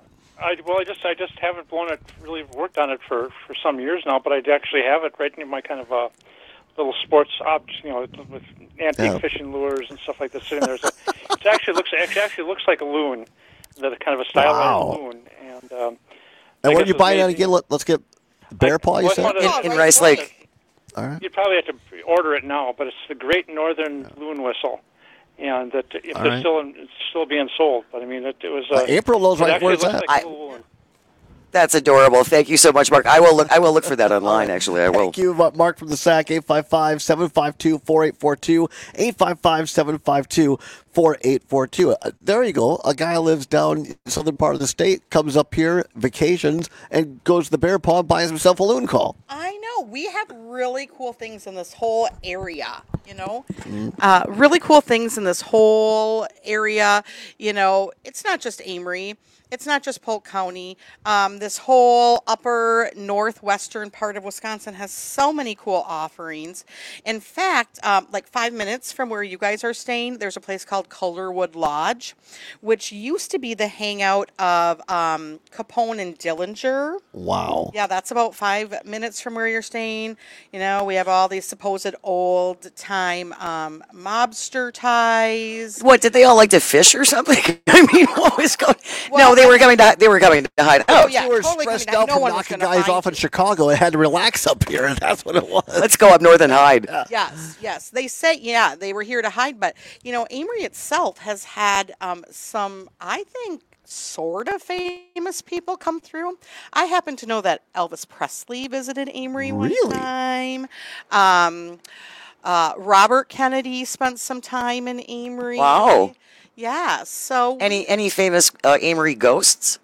I, well, I just I just haven't blown it, really worked on it for, for some years now, but I actually have it right in my kind of uh, little sports objects, you know, with antique Yeah. fishing lures and stuff like that sitting there. So it actually looks it actually looks like a loon, that kind of a stylized Wow. loon. And um, And I where guess are you it's buying that amazing. again? Let, let's get bear paw. You well, I said. thought it- In, in Rice Lake. All right. You'd probably have to order it now, but it's the Great Northern Loon Whistle, and that if All they're right. still in, it's still being sold. But I mean, it, it was. Uh, April knows it right actually where it's looks at. like a little loon. That's adorable. Thank you so much, Mark. I will look. I will look for that online. Actually, I will. Thank you, uh, Mark from the Sack. eight five five, seven five two, four eight four two. eight five five, seven five two, four eight four two. Uh, there you go. A guy lives down in the southern part of the state, comes up here, vacations, and goes to the bear paw and buys himself a loon call. I know. We have really cool things in this whole area, you know? Uh, really cool things in this whole area. You know, it's not just Amory. It's not just Polk County. Um, this whole upper northwestern part of Wisconsin has so many cool offerings. In fact, um, like five minutes from where you guys are staying, there's a place called Colorwood Lodge, which used to be the hangout of um, Capone and Dillinger. Wow. Yeah, that's about five minutes from where you're staying. You know, we have all these supposed old time um, mobster ties. What did they all like to fish or something? I mean, what was going? Well, no, they were coming to. They were coming to hide Oh, out. yeah, They were totally stressed coming down. out No from one was knocking gonna guys find off in Chicago and had to relax up here, and that's what it was. Let's go up north and hide. Yes, yes. They say, yeah, they were here to hide. But, you know, Amory itself has had um, some, I think, sort of famous people come through. I happen to know that Elvis Presley visited Amory one Really? time. Um, uh, Robert Kennedy spent some time in Amory. Wow. Yeah, so. Any any famous uh, Amory ghosts?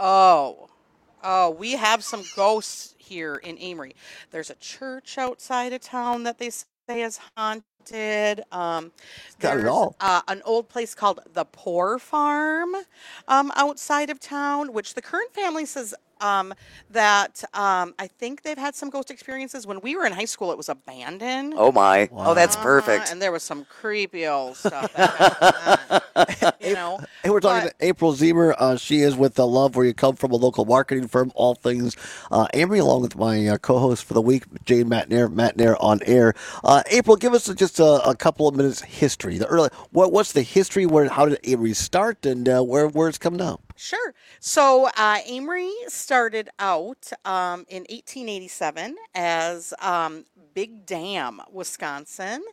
Oh, oh, we have some ghosts here in Amory. There's a church outside of town that they say is haunted. Um, Got it there's all. Uh, an old place called the Poor Farm um, outside of town, which the current family says um, that um, I think they've had some ghost experiences. When we were in high school, it was abandoned. Oh my! Oh, that's Uh-huh, perfect. And there was some creepy old stuff. That happened then, you know. Hey, we're talking But- to April Zemer. Uh, she is with uh, Love Where You Come From, a local marketing firm, all things uh, Amory, along with my uh, co-host for the week, Jane Matnair, Matnair on air. Uh, April, give us just a, a couple of minutes history. The early, what, what's the history? Where, how did Amory start, and uh, where, where it's come now? Sure. So uh, Amory started out um, in eighteen eighty-seven as um, Big Dam, Wisconsin,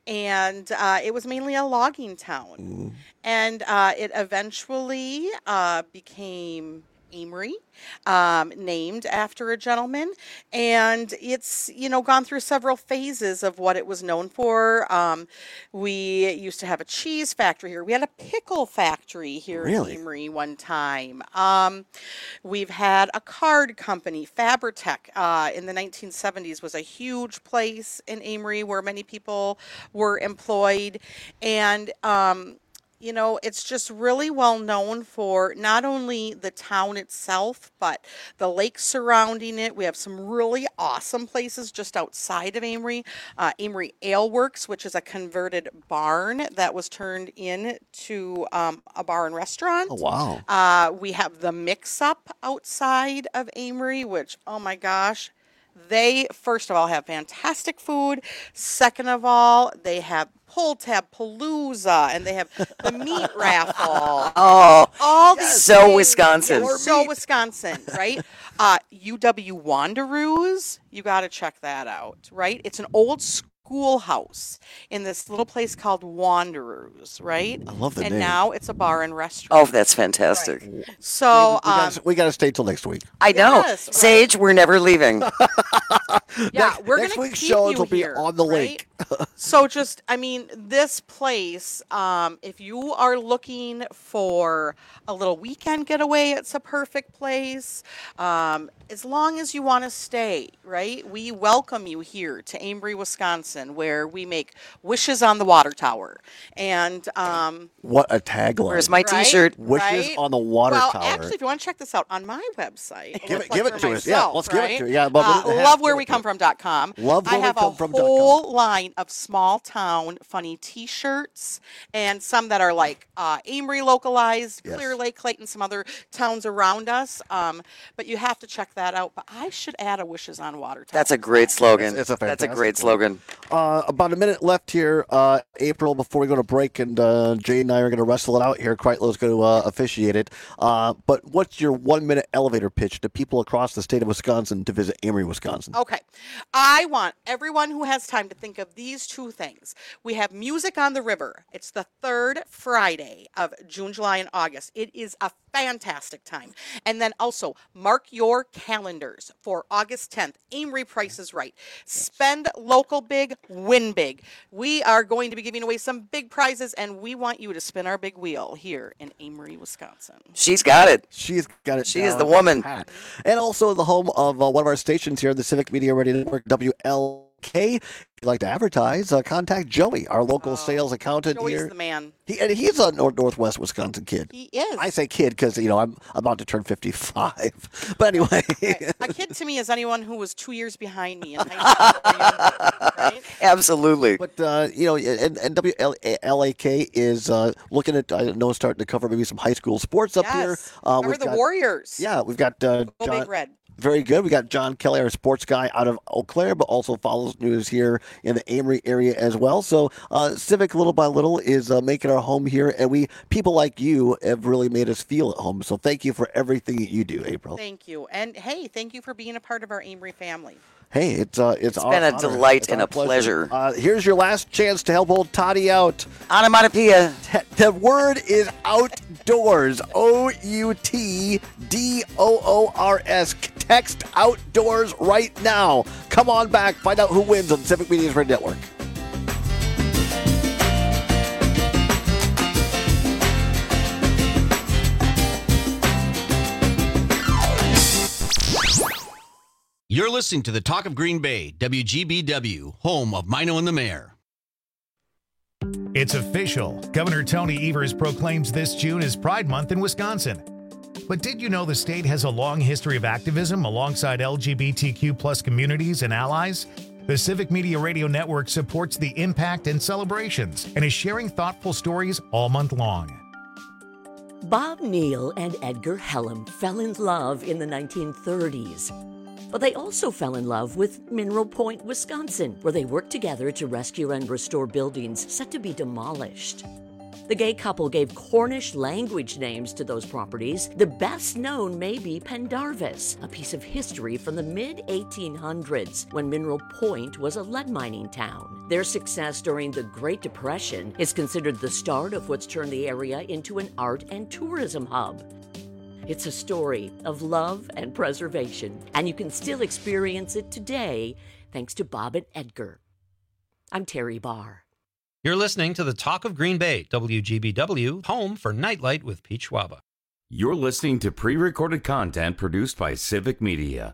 and uh, it was mainly a logging town. And uh, it eventually uh, became Amory, um, named after a gentleman, and it's, you know, gone through several phases of what it was known for. Um, we used to have a cheese factory here. We had a pickle factory here Really? in Amory one time. Um, we've had a card company, Fabritech, uh, in the nineteen seventies was a huge place in Amory where many people were employed, and um, you know, it's just really well known for not only the town itself, but the lakes surrounding it. We have some really awesome places just outside of Amory. Uh, Amory Ale Works, which is a converted barn that was turned into um, a bar and restaurant. Oh, wow. Uh, we have the Mix Up outside of Amory, which, oh my gosh, they, first of all, have fantastic food. Second of all, they have Pull Tab Palooza, and they have the meat raffle. Oh, all these so things. Wisconsin. Yeah, so Wisconsin, right? Uh, U W Wanderoos, you got to check that out, right? It's an old school schoolhouse in this little place called Wanderers, right? I love the and name. now it's a bar and restaurant. Oh, that's fantastic. So, we, we, um, gotta, we gotta stay till next week. I know. Yes, right. Sage, we're never leaving. yeah, next, we're next gonna week's keep shows you will be here, on the right? lake. So just, I mean, this place, um, if you are looking for a little weekend getaway, it's a perfect place. Um, as long as you want to stay, right? We welcome you here to Amory, Wisconsin, where we make wishes on the water tower. And um, What a tagline. Where's my Right? t-shirt? Wishes right? on the water well, tower. actually, if you want to check this out on my website, Give let's it- like give it for to us. Yeah, myself, let's give it right? to you. Yeah, but uh, we have- love where give we it to come from dot com. Love I where we have come a from dot com. whole line of small town funny T-shirts and some that are like uh, Amory localized, Yes. Clear Lake, Clayton, some other towns around us. Um, but you have to check that out. But I should add a Wishes on Water. That's a great slogan. It's- it's a That's a fantastic great one. slogan. Uh, about a minute left here, uh, April, before we go to break, and uh, Jay and I are going to wrestle it out here. Kreitlow's going to uh, officiate it. Uh, but what's your one-minute elevator pitch to people across the state of Wisconsin to visit Amory, Wisconsin? Okay. I want everyone who has time to think of these two things. We have Music on the River. It's the third Friday of June, July, and August. It is a fantastic time. And then also mark your calendars for August tenth. Amory Price is Right. Spend local big, win big. We are going to be giving away some big prizes, and we want you to spin our big wheel here in Amory, Wisconsin. She's got it. She's got it. She is down the woman. pat. And also the home of uh, one of our stations here, the Civic Media Radio Network, W L K. If you'd like to advertise, uh, contact Joey, our local sales accountant Joey's here. the man. He, and he's a North Northwest Wisconsin kid. He is. I say kid because, you know, I'm about to turn fifty-five. But anyway. A kid to me is anyone who was two years behind me in high school. or younger, right? Absolutely. But, uh, you know, and, and W L A K is uh, looking at, I know, starting to cover maybe some high school sports up here. Yes. Uh, Cover we've the got- Warriors. Yeah, we've got uh, Go John. Big Red. Very good. We got John Kelly, our sports guy out of Eau Claire, but also follows news here in the Amory area as well. So uh, Civic, little by little, is uh, making our home here, and we people like you have really made us feel at home. So thank you for everything that you do, April. Thank you. And hey, thank you for being a part of our Amory family. Hey, it's uh, it's, It's our been a honor. delight It's and our a pleasure. Uh, here's your last chance to help old Toddy out. Onomatopoeia. T- the word is outdoors. O U T D O O R S. Text outdoors right now. Come on back. Find out who wins on Civic Media's Red Network. You're listening to the Talk of Green Bay, W G B W, home of Mino and the Mayor. It's official. Governor Tony Evers proclaims this June as Pride Month in Wisconsin. But did you know the state has a long history of activism alongside L G B T Q plus communities and allies? The Civic Media Radio Network supports the impact and celebrations and is sharing thoughtful stories all month long. Bob Neal and Edgar Hellam fell in love in the nineteen thirties. But they also fell in love with Mineral Point, Wisconsin, where they worked together to rescue and restore buildings set to be demolished. The gay couple gave Cornish language names to those properties. The best known may be Pendarvis, a piece of history from the mid eighteen hundreds when Mineral Point was a lead mining town. Their success during the Great Depression is considered the start of what's turned the area into an art and tourism hub. It's a story of love and preservation, and you can still experience it today thanks to Bob and Edgar. I'm Terry Barr. You're listening to the Talk of Green Bay, W G B W, home for Nightlight with Pete Schwaba. You're listening to pre-recorded content produced by Civic Media.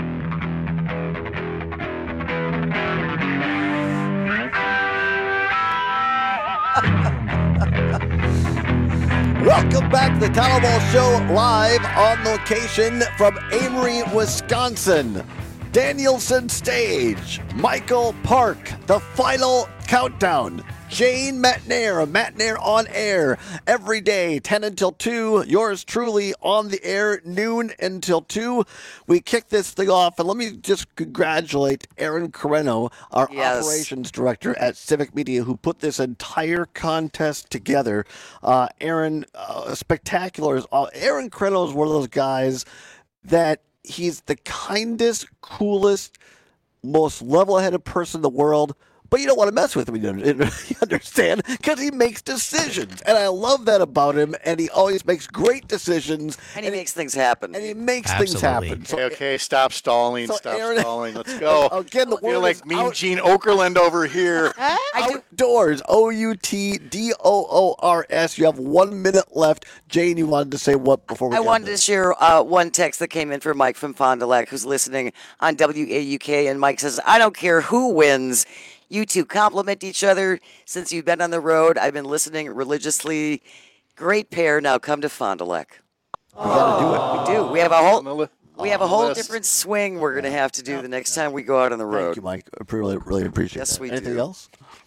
Welcome back to the Town Ball Show, live on location from Amory, Wisconsin. Danielson Stage, Michael Park, the final countdown. Jane Matnair, Matnair on air every day, ten until two. Yours truly on the air, noon until two. We kick this thing off, and let me just congratulate Aaron Carreno, our Yes. operations director at Civic Media, who put this entire contest together. Uh, Aaron, uh, spectacular. Uh, Aaron Carreno is one of those guys that he's the kindest, coolest, most level-headed person in the world, but you don't want to mess with him. You understand? Because he makes decisions, and I love that about him. And he always makes great decisions, and he and makes he, things happen. And he makes Absolutely. things happen. So, okay, okay, stop stalling. So stop Aaron, stalling. Let's go. Again, the I feel word like is Mean out- Gene Okerlund over here. Outdoors, O U T D O O R S. You have one minute left. Jane, you wanted to say what before we I get wanted there? to share uh, one text that came in from Mike from Fond du Lac, who's listening on W A U K, and Mike says, I don't care who wins. You two compliment each other. Since you've been on the road, I've been listening religiously. Great pair. Now come to Fond du Lac. We got to do it. We do. We have a whole... We have a whole list. different swing we're going to have to do the next time we go out on the road. Thank you, Mike. I really, really appreciate Yes, that. we Anything do. else?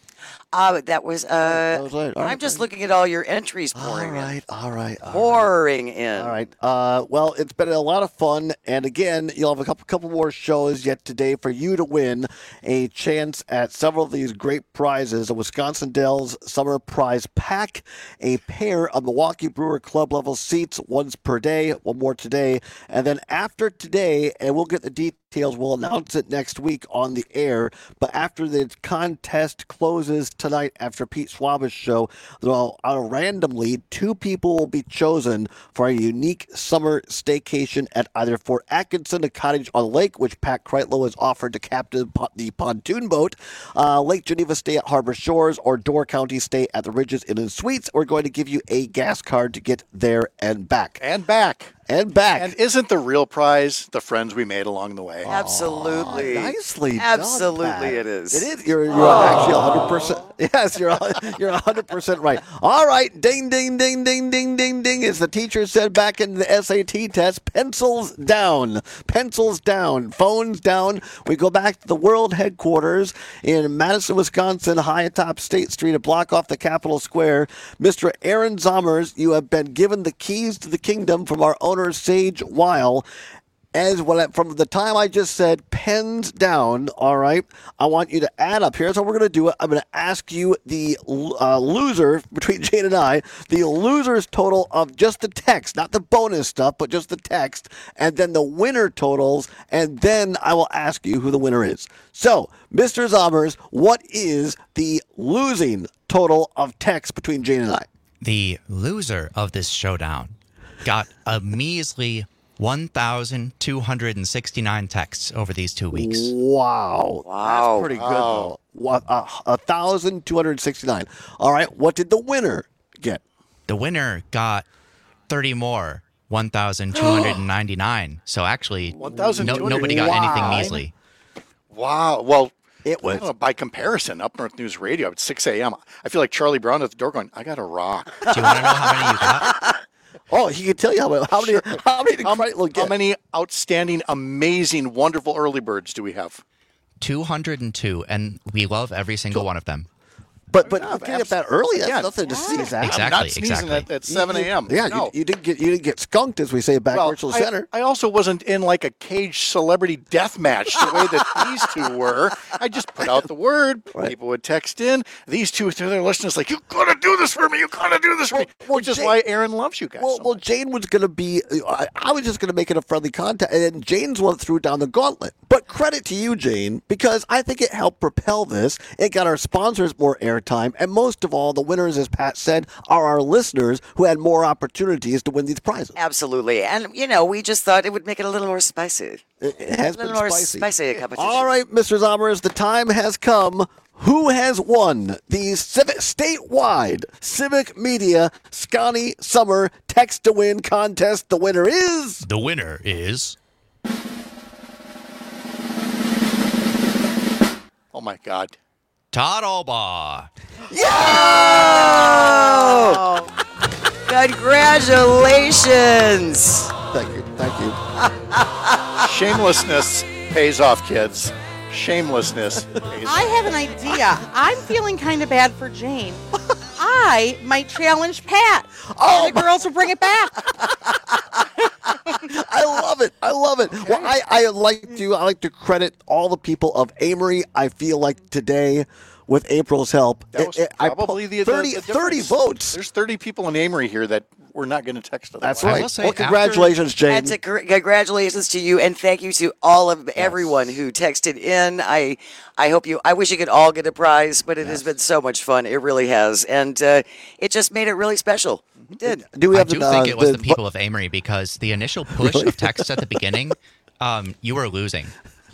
Uh, that was, uh, That was it. All I'm right, just then. looking at all your entries pouring All right, all right, all in. Pouring in. All right. Uh, well, it's been a lot of fun, and again, you'll have a couple, couple more shows yet today for you to win a chance at several of these great prizes: a Wisconsin Dells Summer Prize Pack, a pair of Milwaukee Brewer Club level seats, once per day, one more today, and then after today, and we'll get the details. We'll announce it next week on the air. But after the contest closes tonight, after Pete Schwaba's show, they'll, uh, randomly, two people will be chosen for a unique summer staycation at either Fort Atkinson, a cottage on the lake, which Pat Kreitlow has offered to captain the pontoon boat, uh, Lake Geneva stay at Harbor Shores, or Door County stay at the Ridges Inn and Suites. We're going to give you a gas card to get there and back. And back. And back. And isn't the real prize the friends we made along the way? Absolutely. Oh, nicely Absolutely done, Pat. it is. It is. You're, you're actually one hundred percent. Yes, you're you're one hundred percent right. All right. Ding, ding, ding, ding, ding, ding, ding. As the teacher said back in the S A T test, pencils down. Pencils down. Phones down. We go back to the world headquarters in Madison, Wisconsin, high atop State Street, a block off the Capitol Square. Mister Aaron Zommers, you have been given the keys to the kingdom from our owner, Sage Weil. As what I, from the time I just said pens down, all right, I want you to add up. Here's how we're going to do it. I'm going to ask you the uh, loser between Jane and I, the loser's total of just the text, not the bonus stuff, but just the text, and then the winner totals, and then I will ask you who the winner is. So, Mister Zommers, what is the losing total of text between Jane and I? The loser of this showdown got a measly one thousand two hundred sixty-nine texts over these two weeks. Wow. Wow. That's pretty good, though. What, uh, one thousand two hundred sixty-nine. All right. What did the winner get? The winner got thirty more, one thousand two hundred ninety-nine. So actually, no, nobody got anything measly. Wow. Well, it was. I don't know, by comparison, Up North News Radio at six a.m., I feel like Charlie Brown at the door going, I got a rock. Do you want to know how many you got? Oh, he can tell you how many. How many? How many? Did How, Kreitlow get? how many outstanding, amazing, wonderful early birds do we have? two hundred two, and we love every single one of them. But but yeah, getting up that early, that's yeah, nothing to sneeze at. Exactly, I'm not sneezing exactly. at, at seven a.m. Yeah, no. you, you didn't get you didn't get skunked, as we say back well, virtual I, center. I also wasn't in like a cage celebrity death match the way that these two were. I just put out the word. Right. People would text in. These two, to their listeners, like, you gotta do this for me. You gotta do this for me. well, Which is Jane- why Aaron loves you guys. Well, so well, much. Jane was going to be. I, I was just going to make it a friendly contest, and Jane's one that threw down the gauntlet. But credit to you, Jane, because I think it helped propel this. It got our sponsors more airtime, and most of all, the winners, as Pat said, are our listeners who had more opportunities to win these prizes. Absolutely. And, you know, we just thought it would make it a little more spicy. It, it has a little been more spicy. spicy competition. All right, Mister Zommers, the time has come. Who has won the civic, statewide Civic Media Scotty Summer Text to Win contest? The winner is... The winner is... Oh, my God. Todd Albaugh. Yeah! Congratulations! Thank you. Thank you. Shamelessness pays off, kids. Shamelessness pays I have an idea. I'm feeling kind of bad for Jane. I might challenge Pat. Oh, and the girls will bring it back. I love it. I love it. Well, I, I like to I like to credit all the people of Amory. I feel like today with April's help. That was It- it- I probably po- the, the, thirty, the thirty difference. votes. There's thirty people in Amory here that we're not going to text. That's otherwise. right. say Well, after- congratulations, Jane. That's a gr- congratulations to you, and thank you to all of everyone who texted in. I, I hope you. I wish you could all get a prize, but it has been so much fun. It really has, and uh, it just made it really special. It did. Do we I have do the, think uh, it was the, the- people of Amory because the initial push Really? of text at the beginning, um, you were losing.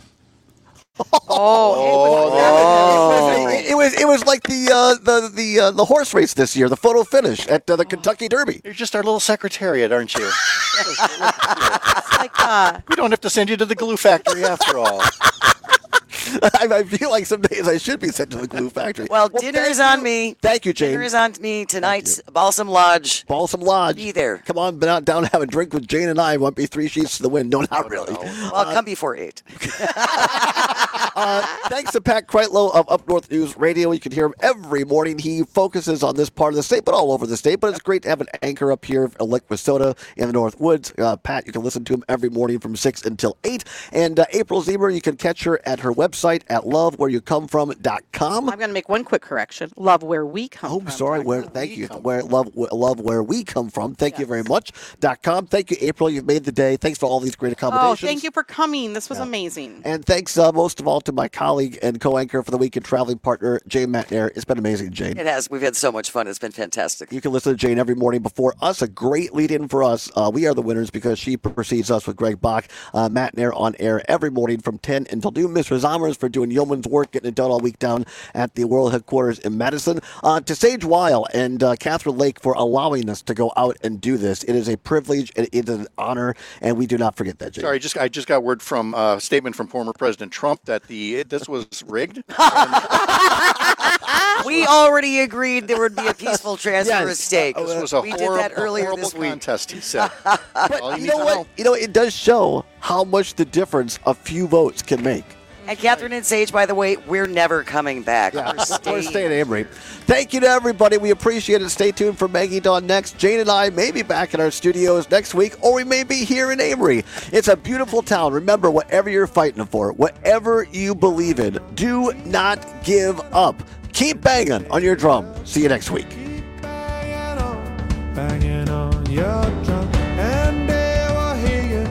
Oh, it, it was it was like the uh, the the uh, the horse race this year, the photo finish at uh, the Kentucky Derby. You're just our little secretariat, aren't you? Like, uh, We don't have to send you to the glue factory after all. I, I feel like some days I should be sent to the glue factory. Well, dinner thank is on you. me. Thank you, Jane. Dinner is on me tonight. Balsam Lodge. Balsam Lodge. Be there. Come on, been out down, have a drink with Jane and I. Won't be three sheets to the wind. No, not really. Well, I'll come before eight. Uh, thanks to Pat Kreitlow of Up North News Radio. You can hear him every morning. He focuses on this part of the state, but all over the state. But it's great to have an anchor up here in Lake Wissota in the North Woods. Uh, Pat, you can listen to him every morning from six until eight. And uh, April Zimmer, you can catch her at her website at love where you come from dot com. I'm going to make one quick correction. Love where we come Oh, from. sorry. Where? Thank you. Where love, love where we come from. Thank you very much. Dot com. Thank you, April. You've made the day. Thanks for all these great Oh, accommodations. thank you for coming. This was amazing. And thanks uh, most of all to my colleague and co-anchor for the week and traveling partner, Jane Matnair. It's been amazing, Jane. It has. We've had so much fun. It's been fantastic. You can listen to Jane every morning before us. A great lead-in for us. Uh, we are the winners because she precedes us with Greg Bach. Uh, Matnair on air every morning from ten until noon. Mister Zomers for doing yeoman's work, getting it done all week down at the World Headquarters in Madison. Uh, to Sage Weil and uh, Catherine Lake for allowing us to go out and do this. It is a privilege. It is an honor, and we do not forget that, Jane. Sorry, just I just got word from a uh, statement from former President Trump that the it, this was rigged. We already agreed there would be a peaceful transfer Yes. of stake. This was a we horrible, did that earlier horrible this week. contest. He said. But All you need know to what? You know, it does show how much the difference a few votes can make. And Catherine and Sage, by the way, we're never coming back. Yeah, We're we're staying. staying at Amory. Thank you to everybody. We appreciate it. Stay tuned for Maggie Dawn next. Jane and I may be back in our studios next week, or we may be here in Amory. It's a beautiful town. Remember, whatever you're fighting for, whatever you believe in, do not give up. Keep banging on your drum. See you next week. Banging on your drum, and they will hear you.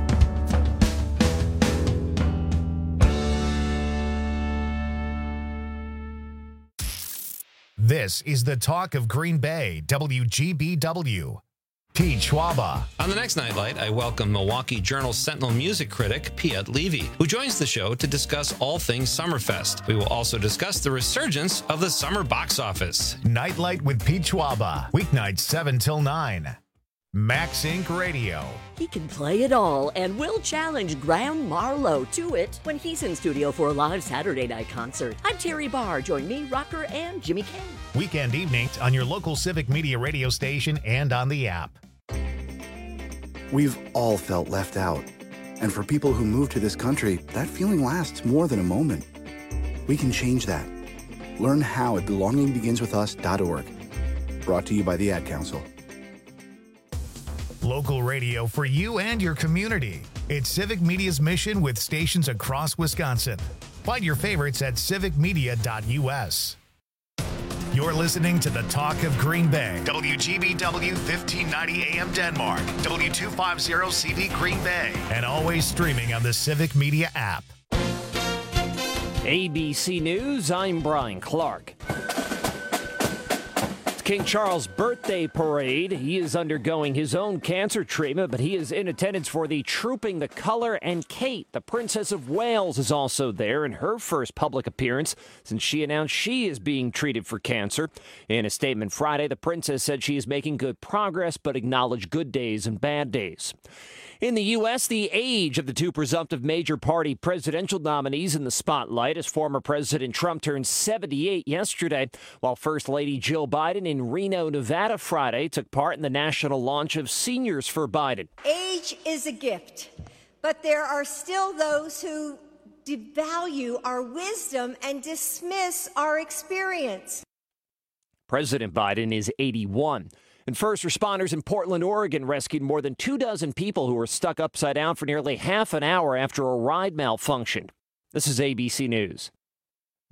This is the talk of Green Bay, W G B W. Pete Schwaba. On the next Nightlight, I welcome Milwaukee Journal Sentinel music critic Piet Levy, who joins the show to discuss all things Summerfest. We will also discuss the resurgence of the summer box office. Nightlight with Pete Schwaba. Weeknights seven till nine. Max Incorporated. Radio. He can play it all and will challenge Graham Marlowe to it when he's in studio for a live Saturday night concert. I'm Terry Barr. Join me, Rocker, and Jimmy Kane. Weekend evenings on your local Civic Media radio station and on the app. We've all felt left out. And for people who move to this country, that feeling lasts more than a moment. We can change that. Learn how at belonging begins with us dot org. Brought to you by the Ad Council. Local radio for you and your community. It's Civic Media's mission with stations across Wisconsin. Find your favorites at civic media dot u s. You're listening to the Talk of Green Bay. W G B W fifteen ninety A M Denmark. W two fifty C V Green Bay. And always streaming on the Civic Media app. A B C News, I'm Brian Clark. King Charles' birthday parade. He is undergoing his own cancer treatment, but he is in attendance for the Trooping the Color, and Kate, the Princess of Wales, is also there in her first public appearance since she announced she is being treated for cancer. In a statement Friday, the princess said she is making good progress, but acknowledged good days and bad days. In the U S, the age of the two presumptive major party presidential nominees in the spotlight as former President Trump turned seventy-eight yesterday, while First Lady Jill Biden in Reno, Nevada Friday took part in the national launch of Seniors for Biden. Age is a gift, but there are still those who devalue our wisdom and dismiss our experience. President Biden is eighty-one. And first responders in Portland, Oregon rescued more than two dozen people who were stuck upside down for nearly half an hour after a ride malfunctioned. This is A B C News.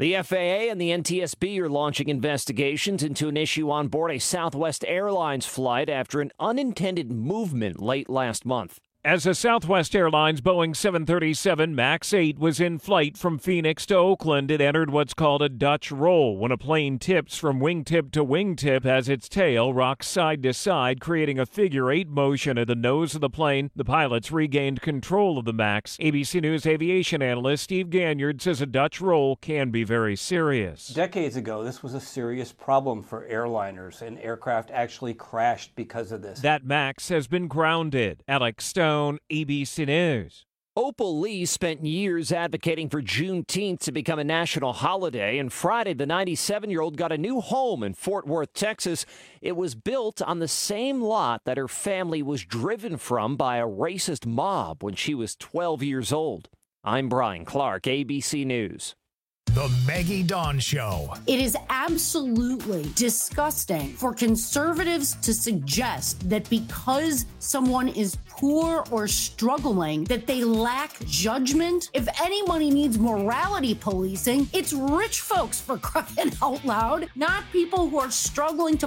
The F A A and the N T S B are launching investigations into an issue on board a Southwest Airlines flight after an unintended movement late last month. As a Southwest Airlines Boeing seven thirty-seven MAX eight was in flight from Phoenix to Oakland, it entered what's called a Dutch roll, when a plane tips from wingtip to wingtip as its tail rocks side to side, creating a figure-eight motion at the nose of the plane. The pilots regained control of the MAX. A B C News aviation analyst Steve Ganyard says a Dutch roll can be very serious. Decades ago, this was a serious problem for airliners, and aircraft actually crashed because of this. That MAX has been grounded. Alex Stone, A B C News. Opal Lee spent years advocating for Juneteenth to become a national holiday, and Friday, the ninety-seven-year-old got a new home in Fort Worth, Texas. It was built on the same lot that her family was driven from by a racist mob when she was twelve years old. I'm Brian Clark, A B C News. The Maggie Dawn Show. It is absolutely disgusting for conservatives to suggest that because someone is poor or struggling, that they lack judgment. If anybody needs morality policing, it's rich folks, for crying out loud, not people who are struggling to